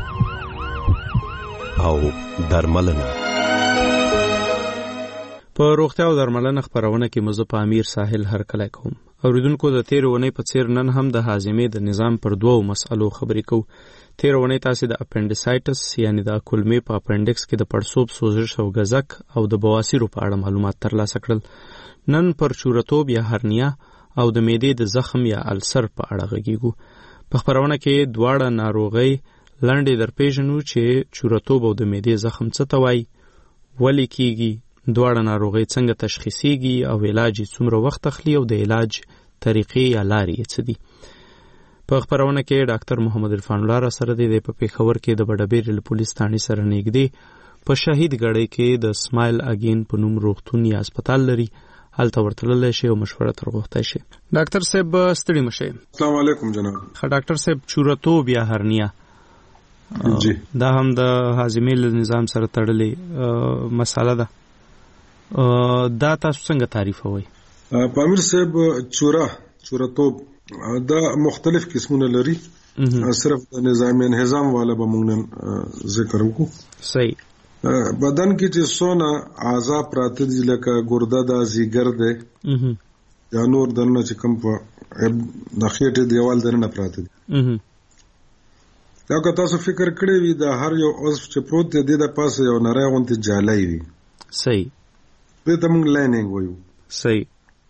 او درملنه. په روغتیا او درملنه خبرونه کې مزه په امیر ساحل هر کله کوم. اوریدونکو د تیرونې په څیر نن هم د هاضمې د نظام پر دوو مسالو خبرې کوو. تیرونې تاسو د اپنډیسایټس یعنی د کولمې په اپنډکس کې د پړسوب سوزش او غزک او د بواسیر په اړه معلومات ترلاسه کړل. نن پر چورتوب یا هرنیا او د معدې د زخم یا السر په اړه غږیږو. په خبرونه کې دواړه ناروغي لاندې درپېژنو چې چورتوب او د معدې زخم څه ته وایي، ولې کیږي، دواړه ناروغي څنګه تشخیصيږي او علاج څومره وخت اخلي او د علاج طریقې یا لارې څه دي. په خبرونه کې ډاکټر محمد عرفان الله سره د پیښور کې د بډبیر پولیس ثانې سره نږدې په شهید غړي کې د سمایل اگین په نوم روغتون یا هسپتال لري. هلته ورتلل شي او مشوره ترغوښته شي. ډاکټر صاحب ستړي مشه. السلام علیکم جناب. ډاکټر صاحب چورتوب یا هرنیا جی دا هم د هاضمې نظام سره تړلې مساله ده. دا تاسو څنګه تعریفوي؟ پامیر صاحب چورتوب دا مختلف قسمونه لري. صرف د نظام انهضام والا به موږ ذکر وکړو. صحیح. بدن کې چې څونه اعضاء پراته دي لکه ګرده ده، ځیګر ده یا نور دنه چې کوم په د خېټې دیوال دنه پراته دي. دا که تاسو فکر کړی وي د هر یو عضو چې پروت دی د پاسه یو نری غونډه جالای وي. صحیح. دې ته موږ لایننګ وایو. صحیح.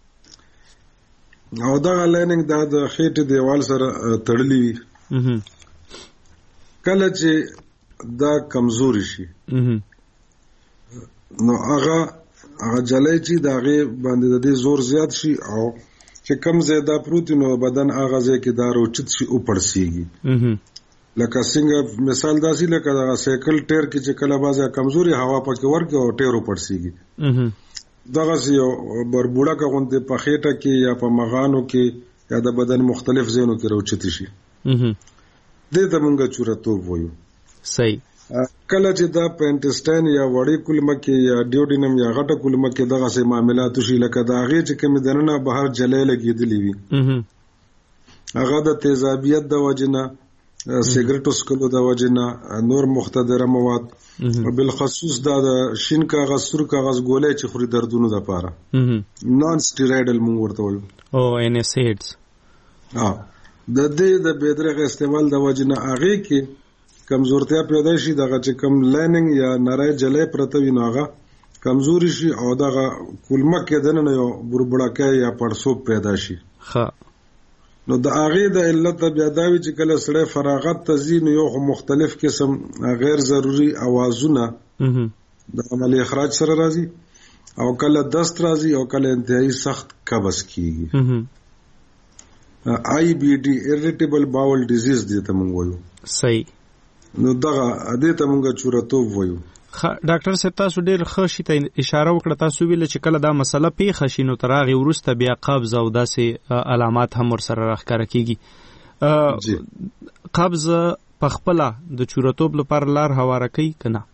او دا لایننګ د خېټې دیوال سره تړلی وي. کله چې دا کمزوري شي نو هغه جلای چې دا غي باندې د دې زور زیات شي او چې کم زیاده پروتین او بدن هغه ځای کې دا روچت شي او پړسیږي. لکه څنګه مثال داسې لکه دا سایکل ټایر کې چې کله بازه کمزوري هوا پکې ورکه او ټایرو پړسیږي. دغه یو بربوړه کوونته په خېټه کې یا په مغانو کې یا د بدن مختلف ځایونو کې روچت شي. دې ته موږ چورتوب وایو. صحیح. کله چې دا په انټسټاین یا وړې کولمه کې یا ډیوډینم یا غټه کولمه کې دغه سه معاملات شي لکه دا غي چې کوم دننه بهر جلې لګېدلې وي هغه د تیزابیت د وجنه، سیګریټ اسکلو د وجنه، نور مختدره مواد، بالخصوص دا د شین کاغذ، سور کاغذ ګولې چې خوري دردونو لپاره، نان سټیرايډل موږ ورته وایو، او NSAIDs. د دې د بېدرغه استعمال د وجنه هغه کې کمزورتیا پیدا شي، دغه چې کم لایننګ یا نری جلې پرته وي نو هغه کمزوري شي او دغه کولمه کې دنه یو بربړکه یا پړسوب پیدا شي. نو د هغه د علت بیا دا وی چې کله سړی فراغت تزین یو مختلف قسم غیر ضروري اوازونه د عملی اخراج سره راځي، او کله دست راځي، او کله انتهایی سخت قبض کیږي. IBD irritable bowel disease دې ته مونږ وایو. صحیح. نو دغه دې ته مونږ چورتوب وایو. ډاکټر صاحب تاسو ډېر ښه شي ته اشاره وکړه، تاسو ویل چې کله دا مسله پیښه شي نو تر هغې وروسته بیا قبض او داسې علامات هم ورسره راښکاره کیږي. قبض پخپله د چورتوب لپاره لار هواره کوي که نه؟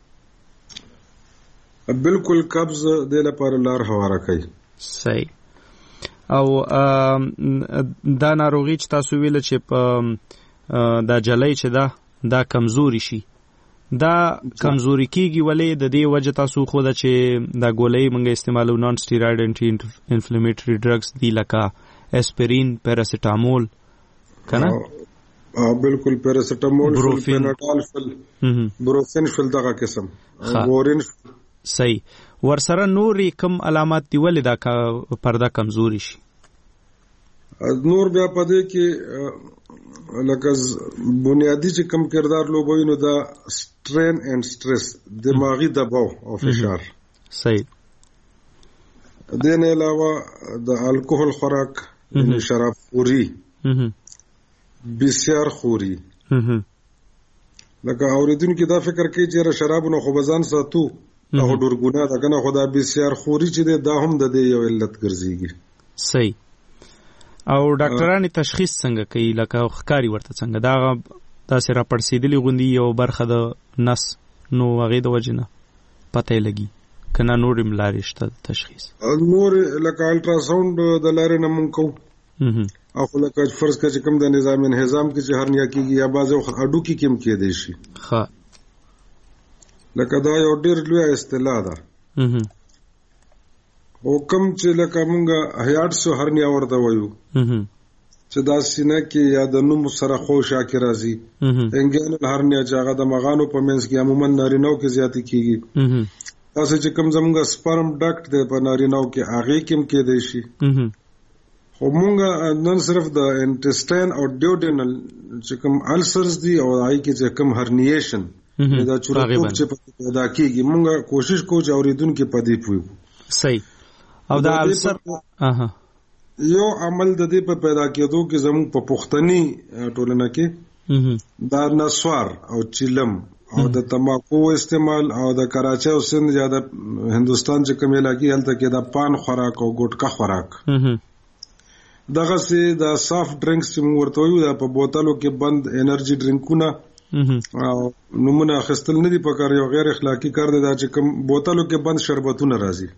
بالکل قبض دې لپاره لار هواره کوي. صحیح. او دا ناروغي چې تاسو ویل چې دا جلۍ چې دا کمزوري شي، دا کمزوري کیږي ولې؟ د دې وجه تاسو خو دا چې دا ګولۍ موږ استعمالو نان سټیرايډ انټي انفلیمیټري ډرګز دي لکه اسپرین، پیراسیټامول کنه؟ بالکل پیراسیټامول، پیناډالفل، بروفینفل دغه قسم، بورین. صحیح. ورسره نورې کم علامات دی ولې دا پرده کمزوري شي؟ نور بیا پدې کې لکه بنیادی چې کم کردار لوبوي نو دا سټرین اینڈ سټرس، دماغي دباو او فشار. صحیح. دین علاوه د الکوهول خوراک، شراب خوري، بسیار خوري، لکه اوریدونکو دا فکر کوي چې شراب نو خو بزان ساتو او ډور ګناه ده کنه، خدا بسیار خوري چې دا هم د دې یو علت ګرځيږي. صحیح. او ډاکټرانو تشخیص څنګه کوي؟ لکه ښکاری ورته څنګه دا داسې راپړسېدلې غوندي یو برخه د نس نو هغې د وجې نه پته یې لګي که نه نورې لارې شته تشخیص؟ نور لکه الټراساونډ د لارې نه مونږ کوو، او خو لکه فرض کړه چې کوم د نظام انهضام کې چې هرنیا کېږي یا بعضې وخت هډوکي کې هم کېدی شي. لکه دا یو ډېر لویه اصطلاح ده، او کوم چې لکه مونږ هیاټسو هرنیا ورته وایو چې دا سینه کې یا د نوم سره خوشا کې راځي، انګینل هرنیا چې هغه د مغانو په منځ کې عموما نارینه‌و کې زیاتې کېږي. تاسو چې کوم زمونږ سپرم ډاکټ دی په نارینه‌و کې هغې کې هم کېدی شي. خو مونږ نن صرف د انټسټاین او ډیوډینل چې کوم السرز دي او هغې کې چې کوم هرنیشن دا چورتوب چې پیدا کېږي مونږ کوشش کوو چې اورېدونکي په دې پوه. صحیح. او دا السر یو عمل د دې په پیدا کېدو کې زموږ په پښتني ټولنه کې دا نسوار او چیلم او د تماکو استعمال او د کراچۍ او سند یا د هندستان چې کوم علاقې هلته کې د پان خوراک او ګټکا خوراک، دغه سي د سافټ ډرینکس چې موږ ورته وایو دا په بوتلو کې بند انرژي ډرینکونه او نمونه اخیستل نه دي پکار، یو غیر اخلاقی کار دی دا چې کوم بوتلو کې بند شربتونه راځي.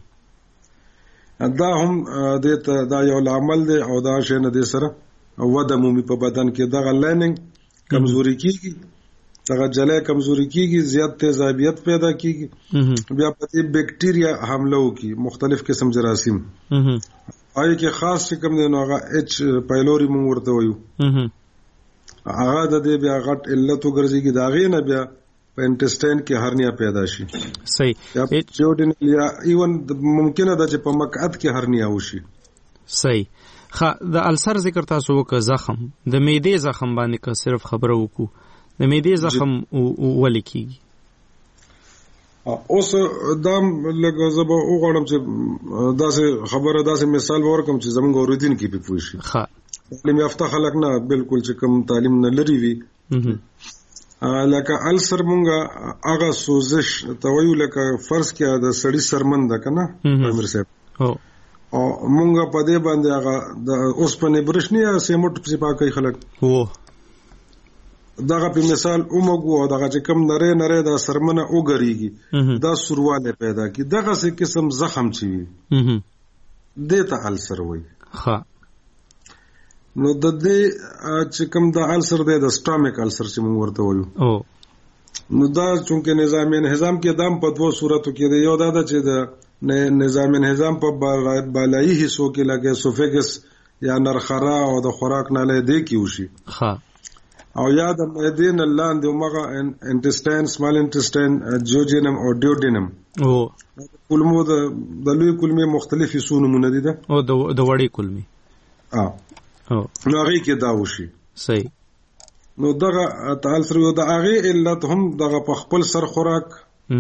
دا هم دا یو عمل دی او دا شی نه دی سره وده مومي په بدن کې دغه لایننګ کمزوري کیږي، دغه جلې کمزوري کیږي، زیات تیزابیت پیدا کیږي، بیا پتی بیکټیریا حمله وکي، مختلف قسم جراثیم آی کې خاص چې کوم دی نو هغه اچ پایلوري موږ ورته وایو، هغه د دې بیا غټ علت وګرځيږي، دا غي نه بیا په انټسټاین کې هرنیا پیدا شي. صحیح. جوډینل یا ایون ممکنه ده چې په مقعد کې هرنیا وشي. صحیح. د السر ذکر تاسو وکړه، زخم د معدې زخم باندې که صرف خبره وکړو، د معدې زخم ولې کیږي؟ اوس دا لږ زه به وغواړم چې داسې خبره داسې مثال ورکړم چې زموږ اورېدونکي پې پوه شي. تعلیم یافته خلک نه، بالکل چې کوم تعلیم نه لري وي، لکه السر مونږه هغه سوزش ته وایو، لکه فرض کې د سړي سرمن ده که نه امیر صاحب، او مونږه په دې باندې هغه د اوسپنې برش نه یا سیمټ پسې پاکوي خلک، دغه په مثال وموږو او دغه چې کوم نری نری دا سرمنه وګرېږي دا سورواله پیدا کی، دغه څه قسم زخم چې وي دې ته السر وایي. نو د دې چې کوم د السر دی د سټامک السر چې موږ ورته وایو نو دا چونکه نظام انهضام کې دام په دوه صورتو کې دی. یو دا چې د نظام انهضام په بالایي حصو کې لکه اسوفیګس یا نرخرا او د خوراک ناله دی کې وشي او یا د معدې نه لاندې مغه انټسټاین سمال انټسټاین جوجینم او ډیوډینم او کولمو د لوی کولمې مختلفې سو نمونه دي او د وړې کولمې نو هغه کې دا وشي. صحیح. نو دغه تعال سره د هغه علت هم دغه په خپل سر خوراک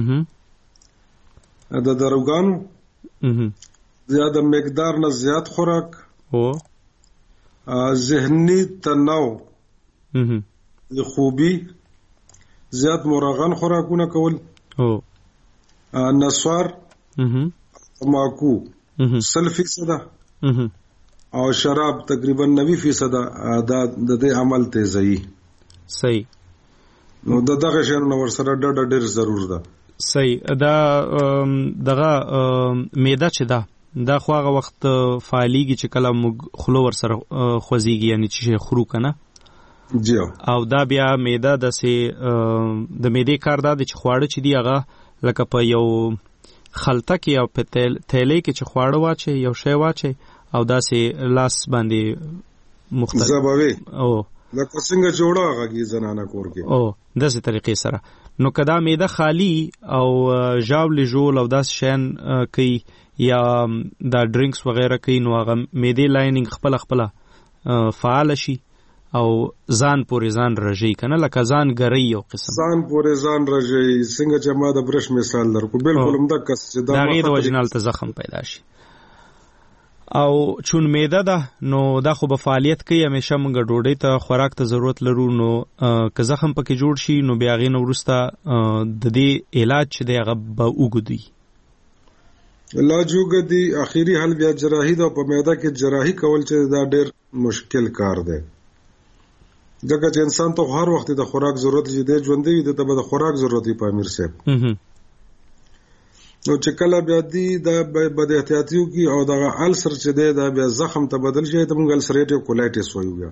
د دروګانو زیاده مقدار نه زیات خوراک او ذهني تناو خوبي زیات مرغان خوراکونه کول او نسوار تماکو 100% او شراب تقریبا 90% دا د دې عمل تیزي. صحیح. نو دغه شی نو ور سره ډېر ضرور ده. صحیح. دا دغه معده چې دا خو هغه وخت فعالیږي چې کله موږ خلو ور سره خوځيږي یعنی چې خورو کنه او دا بیا معده د معدې کار دا چې خواړه چې دی هغه لکه په یو خلطه کې او په تیلې کې چې خواړه واچي یو شی واچي او دا سي لاس باندې مختلف زبوي او لکه څنګه جوړه هغه زنانه کور کې او داسې طریقې سره نو کدا معده خالی او جاول جول او داس شین کوي یا دا ډرینکس وغیرہ کوي نو هغه معده لاینینګ خپل فعال شي او ځان پورې ځان رژي کنه لکه ځان ګري یو قسم ځان پورې ځان رژي څنګه چې ما د برش مثال درکو بالکل همدا کس چې دا غیر وجنال ته زخم پیدا شي او چون معده ده نو دا خو به فعالیت کوي همیشه موږ ډوډۍ ته خوراک ته ضرورت لرو نو که زخم پکې جوړ شي نو بیا غي نو ورسته د دې علاج چې دی هغه به وګدي علاج وګدي اخیری حل بیا جراحي ده په معده کې جراحي کول چې دا ډېر مشکل کار دی ځکه چې انسان ته هر وخت د خوراک ضرورت دی ژوندۍ وي ته به د خوراک ضرورت دی په امیر صاحب نو چې کله بیا دی د بد احتیاطیو کې او د السر چې دی دا بیا زخم ته بدل شي ته موږ السریټیو کولایټس وایو بیا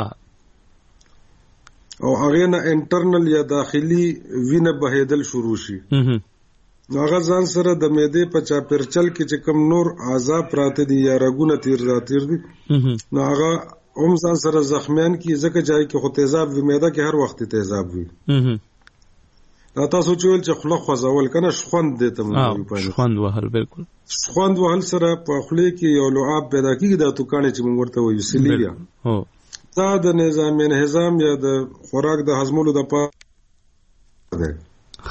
او هغه نه انټرنل یا داخلي وینه بهیدل شروع شي نو هغه ځان سره د معدې په چاپیرچل کې چې کم نور اعضاء پراته دي یا رګونه تیر دي نو هغه هم ځان سره زخمیان کی ځکه ځای کې خو تیزاب وي معده کې هر وخت تیزاب وي دا تاسو چې خله خوځول کنه شخوند دي ته موږ شخوند وهل بالکل شخوند وهل سره په خله کې یو لعاب پیدا کیږي دا توکانې چې موږ ورته وایو سلیبیا دا د نظام انهضام یا د خوراک د هضمولو د پاره ده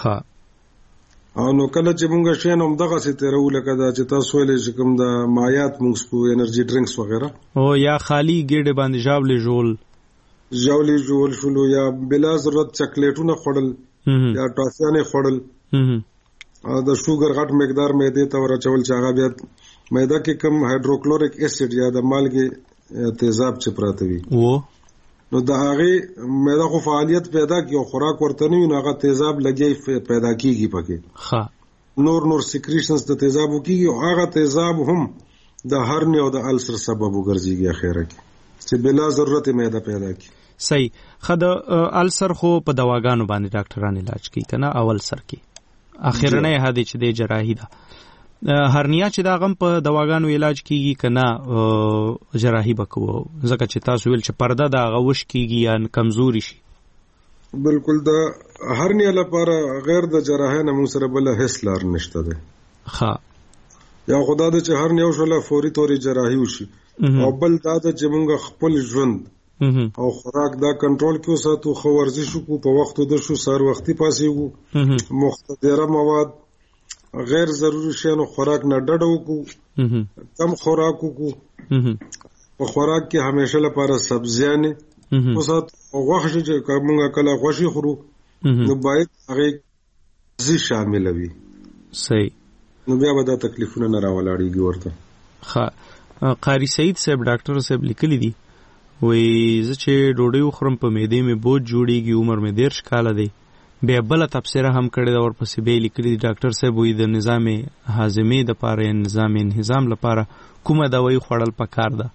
او نو کله چې موږ شین هم دغه څه تیرو لکه دا چې تاسو ویلې چې کوم د مایات موږ سپو انرژي ډرینکس وغیرہ او یا خالی ګډه باندې جاولې جوړ شلو یا بلا ضرورت چاکلیټونه خوړل یا ټافیانې خوړل او د شوګر غټ مقدار معدې ته ورچول چې هغه بیا معده کې کم هایدروکلوریک اسید یا د مالګې تیزاب چې پراته وي نو د هغه معده خو فعالیت پیدا کی او خوراک ورته نه وي نو هغه تیزاب لګي پیدا کیږي پکې نور سیکریشنز د تیزاب کیږي او هغه تیزاب هم د هرنی او د السر سبب وګرځيږي اخیره کې چې بلا ضرورت معده پیدا کی. صحیح. خد السر خو په دواګانو باندې ډاکټران علاج کوي کنه اول سر کې اخیرنه هدي چې د جراحي ده هرنیا چې دا غم په دواګانو علاج کیږي کنه جراحي بکوو ځکه چې تاسو ویل چې پرده دا غوش کیږي یا کمزوري شي بالکل دا هرنیا لپاره غیر د جراحي نه موږ سره بل هیڅ لار نشته ده یا خدا د چې هرنیا وشله فوري توري جراحي وشي او بل دا چې موږ خپل ژوند او خوراک دا کنټرول کې وساتو خو ورزش کو په وخت د شو سار وختي پاسيږو مختدره مواد غیر ضروري شیانو خوراک نه ډډه وکړو کم خوراک وکړو په خوراک کې همیشه لپاره سبزیانې وسات او غوښه چې موږ کله غوښه خورو نو باید هغه زی شامل وي. صحیح. نو بیا به دا تکلیفونه نه راولاړيږي ورته. قاری سعید صاحب ډاکټر صاحب لیکلي دي وې زه چې ډوډۍ وخورم په معدې مې بوج جوړیږي عمر مې 13 کال دی بیا بل تفسیره هم کړی دا ورپسې به لیکلي ډاکټر صاحب وې د نظام هاضمې د لپاره نظام انهضام لپاره کومه دوايي خوړل پکار ده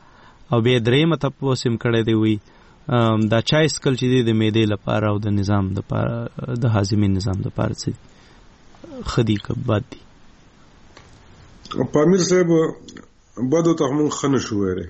او بیا درېمه تاسو هم کړی دی وی دا چای سکل چې د معدې لپاره او د نظام لپاره د هاضمې نظام لپاره څه خدي کبد دي. پامیر صاحب بدو ته موږ خنه شو وره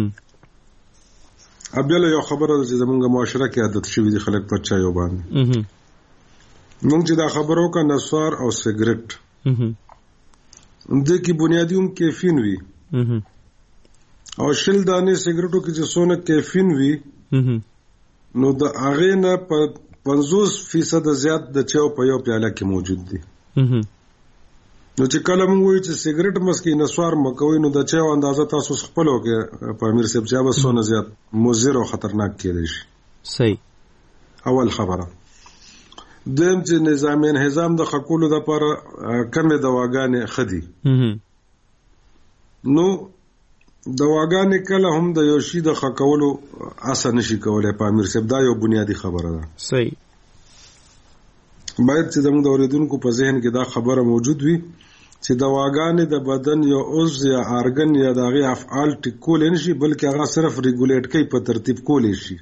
ابله یو خبره چې زمونږ معاشره کې عادت شوی دي خلک په چایو باندې موږ چې دا خبرو کا نسوار او سیګریټ دې کې بنیادی کیفین وی او شل دانه سیګریټو کې چې سونه کیفین وی نو د هغه نه 50% زیات د چاو په یو پیاله کې موجود دي. نو چې کله موږ وایو چې سیګریټ مسکې نسوار مکوي نو د چاو اندازه تاسو خپل وکړه په امیر صاحب چې به سونه زیات مضر او خطرناک کېدی شي. صحیح. اول خبره دیم چې نظام انهضام د خکولو د لپاره کمې دواګانې خدي نو دواګانې کله هم د یو شي د خکولو اسانه شي کولای په امیر صاحب دا یو بنیادی خبره ده. صحیح. باید چې زموږ د اوریدونکو په ذهن کې دا خبره موجود وي چې دواګانې د بدن یو عضو یا ارګن یا د هغې افعال ټیکول نه شي بلکې هغه صرف ریګولیټ کوي په ترتیب کولی شي.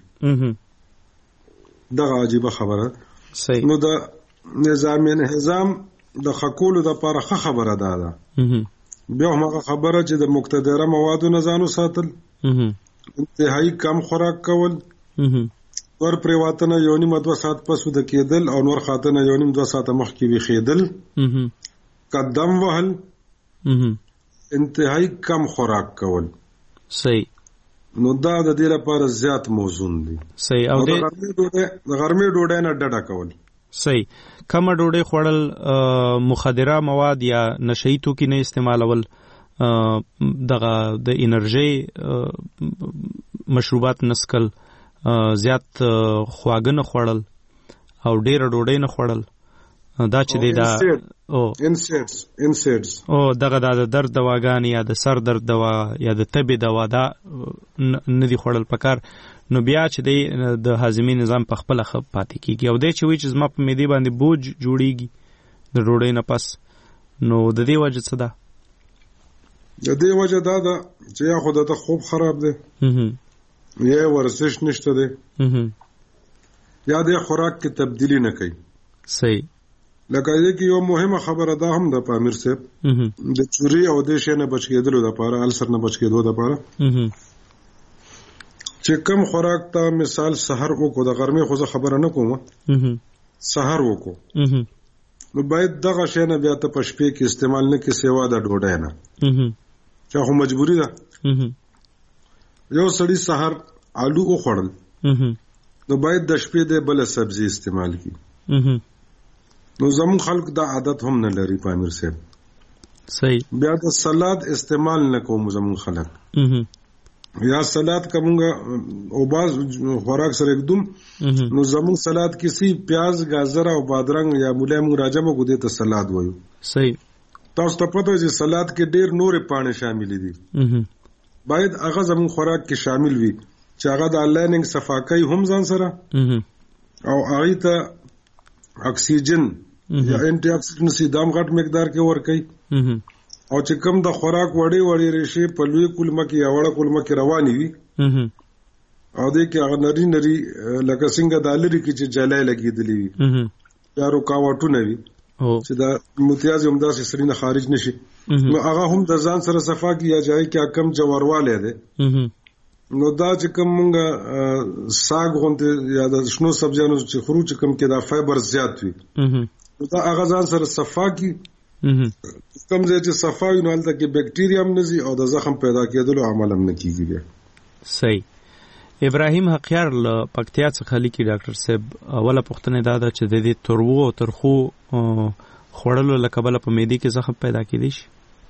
دغه عجیبه خبره. صحیح. نو د نظام انهضام د خکولو د لپاره ښه خبره ده بیا هم هغه خبره چې د مقتدره موادو نه ځانو ساتل انتهایی کم خوراک کول ور پریواتنه یو نیم 2 ساعت پس د کېدل او نور خاطنه یو نیم 2 ساعت مخکې ویخېدل قدم وهل انتهایی کم خوراک کول. صحیح. نو دا د دې لپاره زیات موزون دي. صحیح. او د غرمې ډوډۍ نه ډډه کول. صحیح. کمه ډوډۍ خوړل مخدره مواد یا نشئی توکي نه استعمالول دغه د انرژي مشروبات نسکل زیات خواږه نه خوړل او ډیره ډوډۍ نه خوړل دا چې دا انسیډز دغه د درد دواګانې یا د سر درد دوا یا د تبې دوا دا نه دي خوړل پکار. نو بیا چې د هاضمې نظام په خپل خپ پاتې کیږي او د چې وی چې زما په معدې باندې بوج جوړیږي د ډوډۍ نه پس نو د دې وجه څه ده؟ د دې وجه دا ده چې یا خو د خوب خراب دی یا ورزش نشته دی یا د خوراک کې تبدیلی نه کوي. صحیح. لکه دې کې یو مهمه خبره ده هم د پامیر صاحب د چوري او د شې نه بچ کېدلو لپاره السر نه بچ کېدو لپاره چې کم خوراک ته مثال سحر وکړو د غرمې خو خبره نه کوم سحر وکړو نو باید دغه شی نه بیا ته په شپې کې استعمال نه کې سیوا د ډوډۍ نه چې خو مجبوری ده. یو سړی سحر آلو وخوړل نو باید د شپې د بل سبزی استعمال کی. نو زمون خلق دا عادت هم نه لري پامیر صاحب. صحیح. بیا د سلاد استعمال نه کوم زمون خلق یا سلاد کومګه او باز خوراک سره एकदम نو زمون سلاد کې سی پیاز گاجر او بادرنګ یا مولای مو راجمو کو دې ته سلاد وایو. صحیح. تاسو ته پته چې سلاد کې ډېر نورې پاڼې شامل دي باید هغه زمون خوراک کې شامل وي چې هغه د لایننګ صفاکۍ هم ځان سره او هغه ته اکسیجن یا انټي اکسیډنټ دام غټ مقدار کې ورکړي او چې کوم د خوراک وړي وړي ریشې په لوی کولمه کې یا وړه کولمه کې رواني وي او دې کې هغه نری نری لکه څنګه د لری کې چې جلای لګېدلې وي یا رکاوټونه وي چې دا متیاز هم داسې سړی نه خارج نشي نو هغه هم د ځان سره صفا کې یا ځای کې کم جوړواله ده نو دا چې کوم مونږه ساګ غونډه یا د شنو سبزیانو چې خروج کم کې دا فایبر زیات وي دا هغه ځان سره صفا کې کوم ځای چې صفاوي نو هلته کې بکټیریا هم نزي او د زخم پیدا کېدلو عمل هم نه کیږي. صحیح. ابراهیم حقیار له پکتیا څخه لیکي ډاکټر صاحب اوله پوښتنه دا ده چې د دې ترو او ترخو خوړلو له کبله په معدې کې زخم پیدا کېدی شي.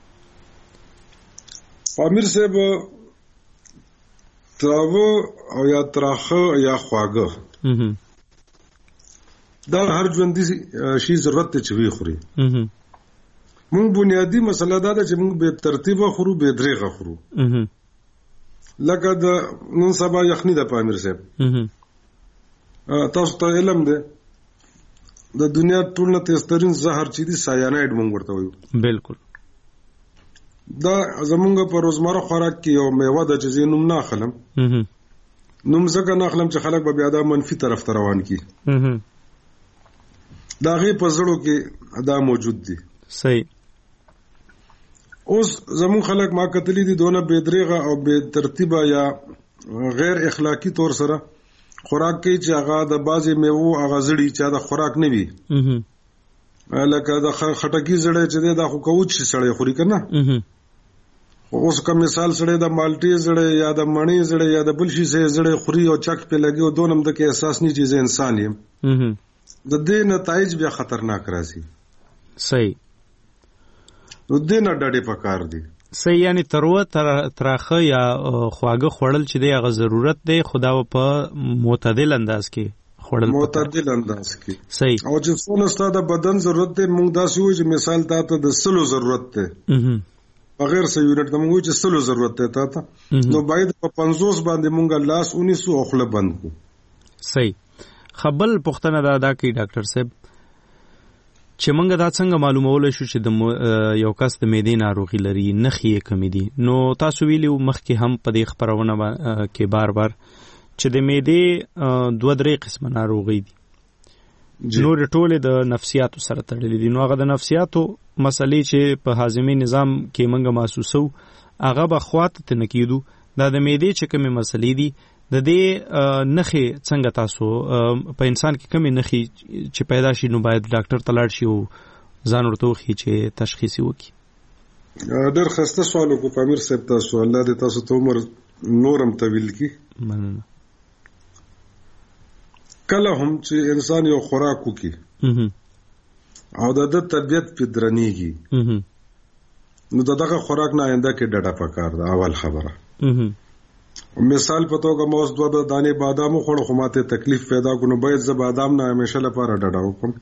پامیر صاحب تراو او یا تراخه یا خواږه دا هر ژوندي شي ضرورت ته چوي خوري. مونږ بنیادی مسله دا ده چې مونږ به ترتیب خورو به درېغه خورو لکه د نن سبا یخني د پامیر صاحب تاسو ته علم ده د دنیا ټول نه تیزترین زهر چې دي سایاناید مونږ ورته وایو. بالکل. دا زمونږ په روزمره خوراک کې یو میوه ده چې زه نوم نه اخلم. نوم ځکه نه اخلم چې خلک به بیا دا منفي طرف ته روان کی. دا غي په زړه کې دا موجود دي. صحیح. اوس زمون خلک ما کتلی دي دونه بے دریغه او بے ترتیبه یا غیر اخلاقی طور سره خوراک کوي چې هغه د بازي میوه هغه زړی چې دا خوراک نه وي. لکه د خټکی زړی چې دا خو کوچ سړی خوري کنه. اوس کوم مثال سړی د مالټي زړی یا د مڼې زړی یا د بل شي زړی خوري او چک په لګي او دونم د کې احساس نه چیز انسان یم. د دې نتایج بیا خطرناک راځي. صحیح. نو دې نه ډډې پکار دي. صحیح. یعنی تروه تراخه یا خواږه خوړل چې دی هغه ضرورت دی خدا په معتدل انداز کې خوړل. معتدل انداز کې. صحیح. او چې څونه ستاسو د بدن ضرورت دی موږ داسې وایو چې مثال تاسو د سلو ضرورت دی. بغیر سې یونټ د موږ چې سلو ضرورت دی تاسو نو باید په 50 باندې موږ لاس 19 او خله بند کو. صحیح. خپل پښتنه دا کوي ډاکټر صاحب چې موږ دا څنګه معلومول شو چې د یو کس د معدې ناروغي لري نخي کمی دي. نو تاسو ویلو مخکې هم په دې خبرونه کې بار چې د معدې 2-3 قسمه ناروغي دي. نور ټول د نفسیاتو سره تړلې دي. نو هغه د نفسیاتو مسلې چې په هاضمي نظام کې موږ محسوسو هغه به خواته نه کیدو. دا د معدې چې کومه مسلې دي د دې نخي څنګه تاسو په انسان کې کومه نخي چې پیدا شي نو باید ډاکټر ته لاړ شي او ځان ورته وخی چې تشخیص وکړي. ډېر خسته سوال کو پامیر صاحب تاسو الله دې تاسو ته عمر نورم طویل کی. مننه. کله هم چې انسان یو خوراک وکي او د طبيعت په درنيږي نو دغه خوراک نه آینده کې ډډه پکار ده. اول خبره مثال په توګه موږ 2 دانې بادام خوړو خو ماته تکلیف پیدا کو نو باید ز بادام نه همیشه لپاره ډډه وکم.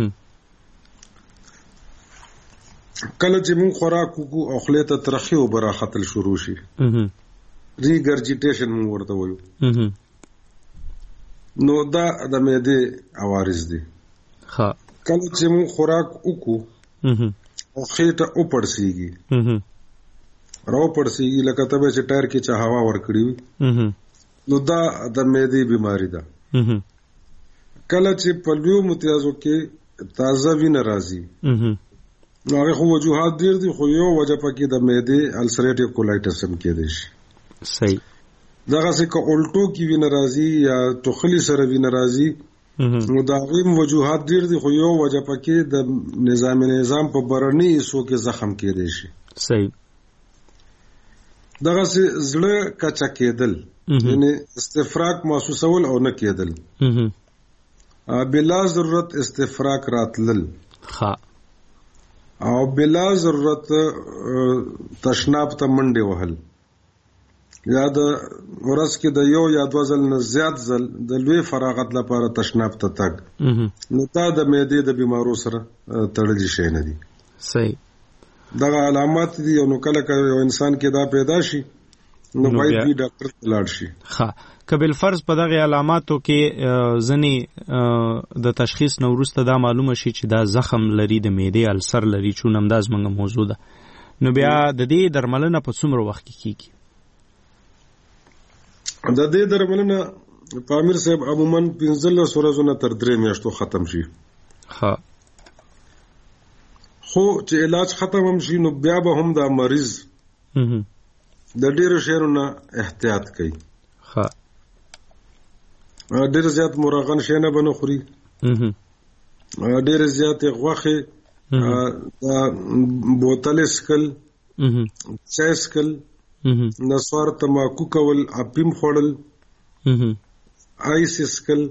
کله چې موږ خوراک وکړو او خله ته ترخی او براختل شروع شي ریګرجیټیشن موږ ورته وایو نو دا د معدې عوارض دي. ها کله چې موږ خوراک وکړو او خېټه اوپړسیږي راو پړسیږي لکه ته چې ټایر کې چا هوا ورکړي نو دا د معدې بیماری ده. کله چې په لوی متیازو کې تازه وینه راځي نو هغه خو وجوهات ډیر دي خو یو وجه پکې د معدې السریټیو کولایټس هم کېدای شي. صحیح. دغه څه کو الټو کې وینه راځي یا ټوخلی سره وینه راځي نو دا غیم وجوهات ډیر دي خو یو وجه پکې د نظام په برني حصو کې زخم کېدای شي. صحیح. دغه زړه کچا کېدل یعنی استفراغ محسوسول او نه کېدل بلا ضرورت استفراغ راتلل او بلا ضرورت تشناب ته منډه وهل یا د ورځ کې د یو یا 2 ځل نه زیات ځل د لوی فراغت لپاره تشناب ته تګ نو دا د معدې د بیمارو سره تړلي شي نه دي. صحیح. دغه علامات دي او نو کله یو انسان کې دا پیدا شي نو باید وی ډاکټر ته لاړ شي. ها کبل فرض په دغه علاماتو کې ځنی د تشخیص نو وروسته دا معلومه شي چې دا زخم لري د معدې السر لري چې نمداز منګه موضوع ده نو بیا د دې درملنه په څومره وخت کې کیږي؟ د دې درملنه پامیر صاحب عموما 15 ورځې تر 3 میاشتو ختم شي. ها خو چې علاج ختم هم شي نو بیا به هم دا مریض د ډیرو شیانو احتیاط کوي. ها ډیر زیات مرغن شي نه بنو خوري ډیر زیات غوخه بوتل اسکل چاسکل نسوار تماکو کول اپیم خوړل آیس اسکل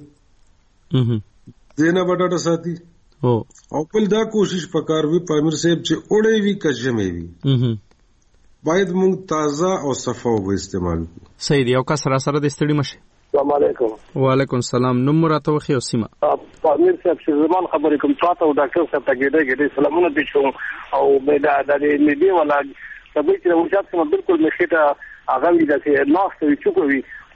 دینه بټاټا ساتي او بل دا کوشش پکار وی پامیر صاحب چې اورې وی کجمې وی باید موږ تازه او صفا و استعمال کو. صحیح دی. او کا سره د استړي مشه. السلام علیکم. وعلیکم السلام. نوم راته وخی او سیمه. پامیر صاحب چې زمان خبرې کوم تاسو او ډاکټر صاحب ته ګډه سلامونه دي شو او مې دا د دې ولا سبې چې وجات کوم بالکل مخېته هغه وی چې ناس ته چوکوي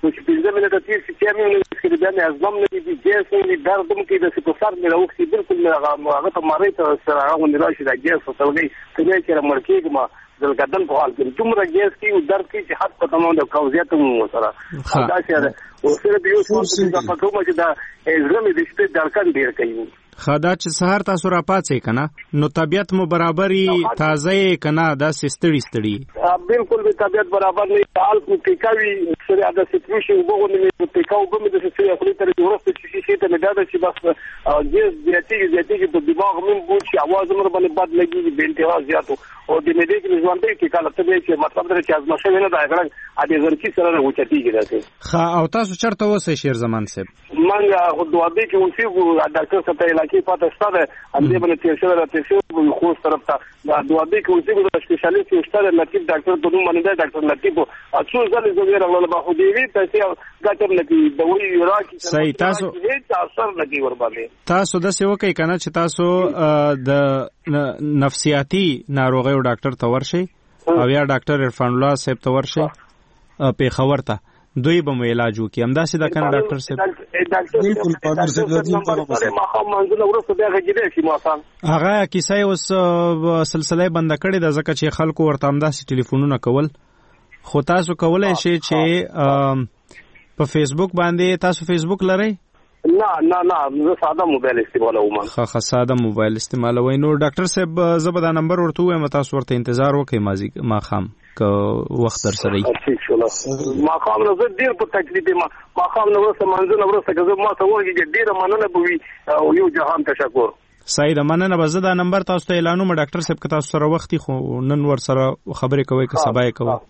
نو چې 15 منټه تیر شي چې موږ کې د بیان اعظم نه دي جیس نه درد مو کې د سپسار نه راوخي بالکل هغه ته ماري ته سره هغه نه راشي د جیس څه وګي څنګه چې مرکیګ ما دلګدن په حال کې دومره جیس کې او درد کې چې حد په تمام د قوزیت مو سره دا چې او سره د یو څه د پټومه چې دا اعظم د شپې درکان ډیر کوي خدا چې سحر تاسو را پاتې کنه نو طبيعت مو برابرۍ تازه کنه دا ستړي بالکل به طبيعت برابر نه حال کو ټیکاوي سره دا سټیشن وګورئ ټیکاو به د سړي خپل تر ورسته چې شي ته نه دا چې بس جیس زیاتې په دماغ من بوج چې आवाज مر باندې بد لګي به انتها زیاتو او د مېډیک ځوان دی چې کله ته چې مطلب درته ازما شوی نه دا غړ ا دې ورکی سره وچتیږي راته خا او تاسو چرته وسه شیر زمان صاحب منګه خو دوه دې کې اوسې ډاکټر ته علاقې پاتې ستاره ا دې باندې تیر شوی راته شو خو طرف ته دا دوه دې کې اوسې د سپیشلیست ستاره لطیف ډاکټر ته نوم باندې ډاکټر لطیف اڅو ځل زویر الله به خو دې وی تاسو ډاکټر لطیف دوی راکی صحیح تاسو هیڅ اثر لګي ور باندې تاسو د څه وکي کنه چې تاسو د نفسیاتی ناروغي ډاکټر ته ورشي او یا ډاکټر عرفان الله صاحب ته ورشي په خبر ته دوی به مو علاج وکي همداسې دا کنه ډاکټر صاحب بالکل پادر صاحب د دې لپاره ما خو منځله ورسته بیا غږیدل شي ما سان هغه کیسه اوس سلسله بند کړي د ځکه چې خلکو ورته همداسې ټلیفونونه کول خو تاسو کولای شئ چې په فیسبوک باندې تاسو فیسبوک لرئ نه زه ساده موبایل استعمالوم خا ساده موبایل استعمالوي نو ډاکټر صاحب زبر دا نمبر ورته وایم تاسو ورته انتظار وکړئ ما خام که وخت در سره ما خام نو زه ډیر په تکلیف ما خام نو ورسره منځله ورسره که زه ما ته ورګي ډیره مننه بوي او یو جهان تشکر سعید مننه به زه دا نمبر تاسو ته اعلانوم ډاکټر صاحب که تاسو سره وختي خو نن ور سره خبرې کوي که سبا یې کوي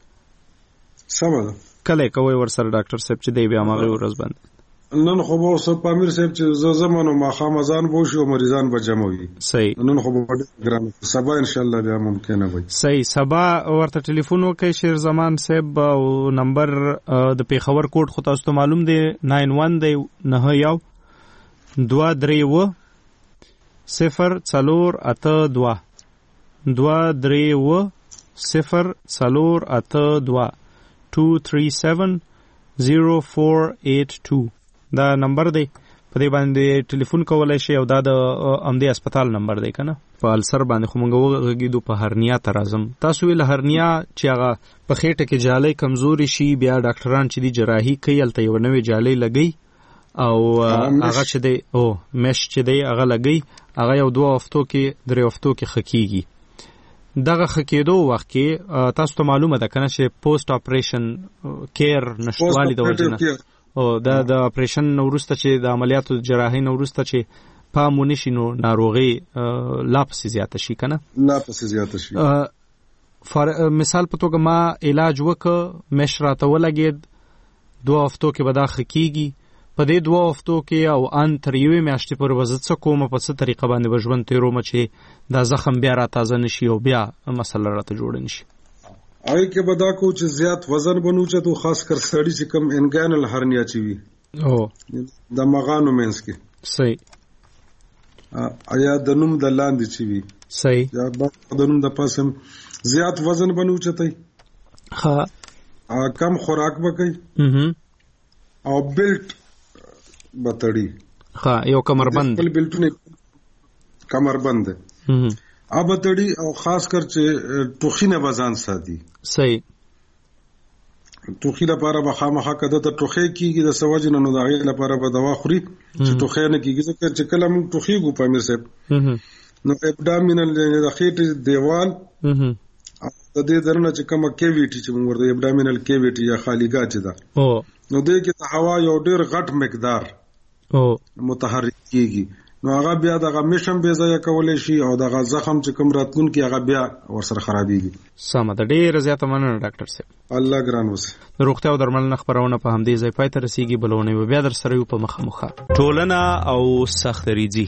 سمه کله کوي ور سره ډاکټر صاحب چې دی بیا ماغه ورځ باندې نن خو به اوس په امیر صاحب چې زمانو ما خامزان بو شو مریضان به جمع وي صحیح نن خو به ګرام سبا ان شاء الله بیا ممکنه وي صحیح سبا ورته ټلیفون وکړئ شیر زمان صاحب او نمبر د پیښور کوډ خو تاسو ته معلوم دی 91 دی 91 232 0 4 8 2 0 4 8 237 0482 دا نمبر دی په دې باندې ټلیفون کولای شي او دا د امدی هسپتال نمبر دی کنه په السر باندې خو مونږ وګیدو په هرنیا ته راځم تاسو ویل هرنیا چې هغه په خېټه کې جالۍ کمزوري شي بیا ډاکټران چې دی جراحي کوي الته یو نوې جالۍ لګي او هغه چې دی او مش چې دی هغه لګي هغه یو 2 هفتو کې 3 هفتو کې خکېږي دغه خکېدو وخت کې تاسو ته معلومه ده کنه چې پوسټ اپریشن کیر نشټوالي د وجنه او دا د اپریشن نورسته چې د عملیاتو جراحي نورسته چې پامونه شي نو ناروغي لا پسې زیاته شي کنه لا پسې زیاته شي مثال په توګه ما علاج وکړ مش راته ولګید 2 هفتو کې به دا خکېږي په دې 2 هفتو کې او ان تر یوې میاشتې پورې به زه څه کوم په څه طریقه باندې به ژوند تېروم چې دا زخم بیا را تازه نشي او بیا مسله راته جوړه نشي آی کې به دا کو چې زیات وزن بنوچه تو خاص کر سړی چې کم انګانل هرنیا چی وي او د مغانو مینس کې صحیح آیا د نوم د لاندې چی وي صحیح یا د نوم د پاسم زیات وزن بنوچه تی ها کم خوراک وکي او بیلټ بتړي ها یو کمربند بیلټونه کمربند اب تړي او خاص کر چې ټوخینه بزان ساتي صحیح ټوخی لپاره به خامخا کده ته ټوخی کیږي د سوجن نو د غیر لپاره به دوا خوري چې ټوخی نه کیږي ځکه چې کله موږ ټوخی ګو په امیر صاحب نو ابډامینل د خېټې دیوال د دې درنه چې کومه کیویټي چې موږ ورته ابډامینل کیویټي یا خالیګا چې ده نو دې کې ته هوا یو ډېر غټ مقدار متحرک کیږي نو هغه بیا دغه میشم به ځای کولای شي او دغه زخم چې کوم راتلون کې هغه بیا ورسره خرابېږي سمه ده ډېر زیاته مننه ډاکټر صاحب الله ګران وسه روغتیا او درملنه خبرونه په همدې ځای پای ته رسیږي بلونه بیا در سره یو په مخه ټولنه او سختریزي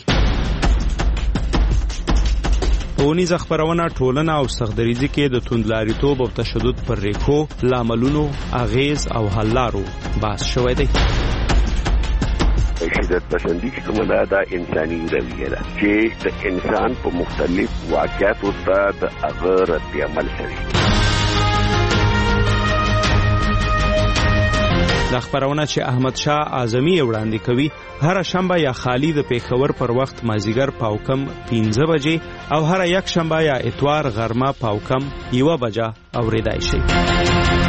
پونیز خبرونه ټولنه او سختریزي کې د توندلاریتوب او تشدد پر ریکو لاملونو اغیز او حل لارو بحث شوی دی شدت پسندی چې کومه دا انساني رویه ده چې د انسان په مختلف واقعاتو ته د هغه رد عمل سره دا خبرونه چې احمد شاه اعظمي وړاندې کوي هر شنبه یا خالی د پیښور پر وخت مازیګر پاوکم 15 بجې او هر یک شنبه یا اتوار غرمه پاوکم 1 بجه اوریدای شي.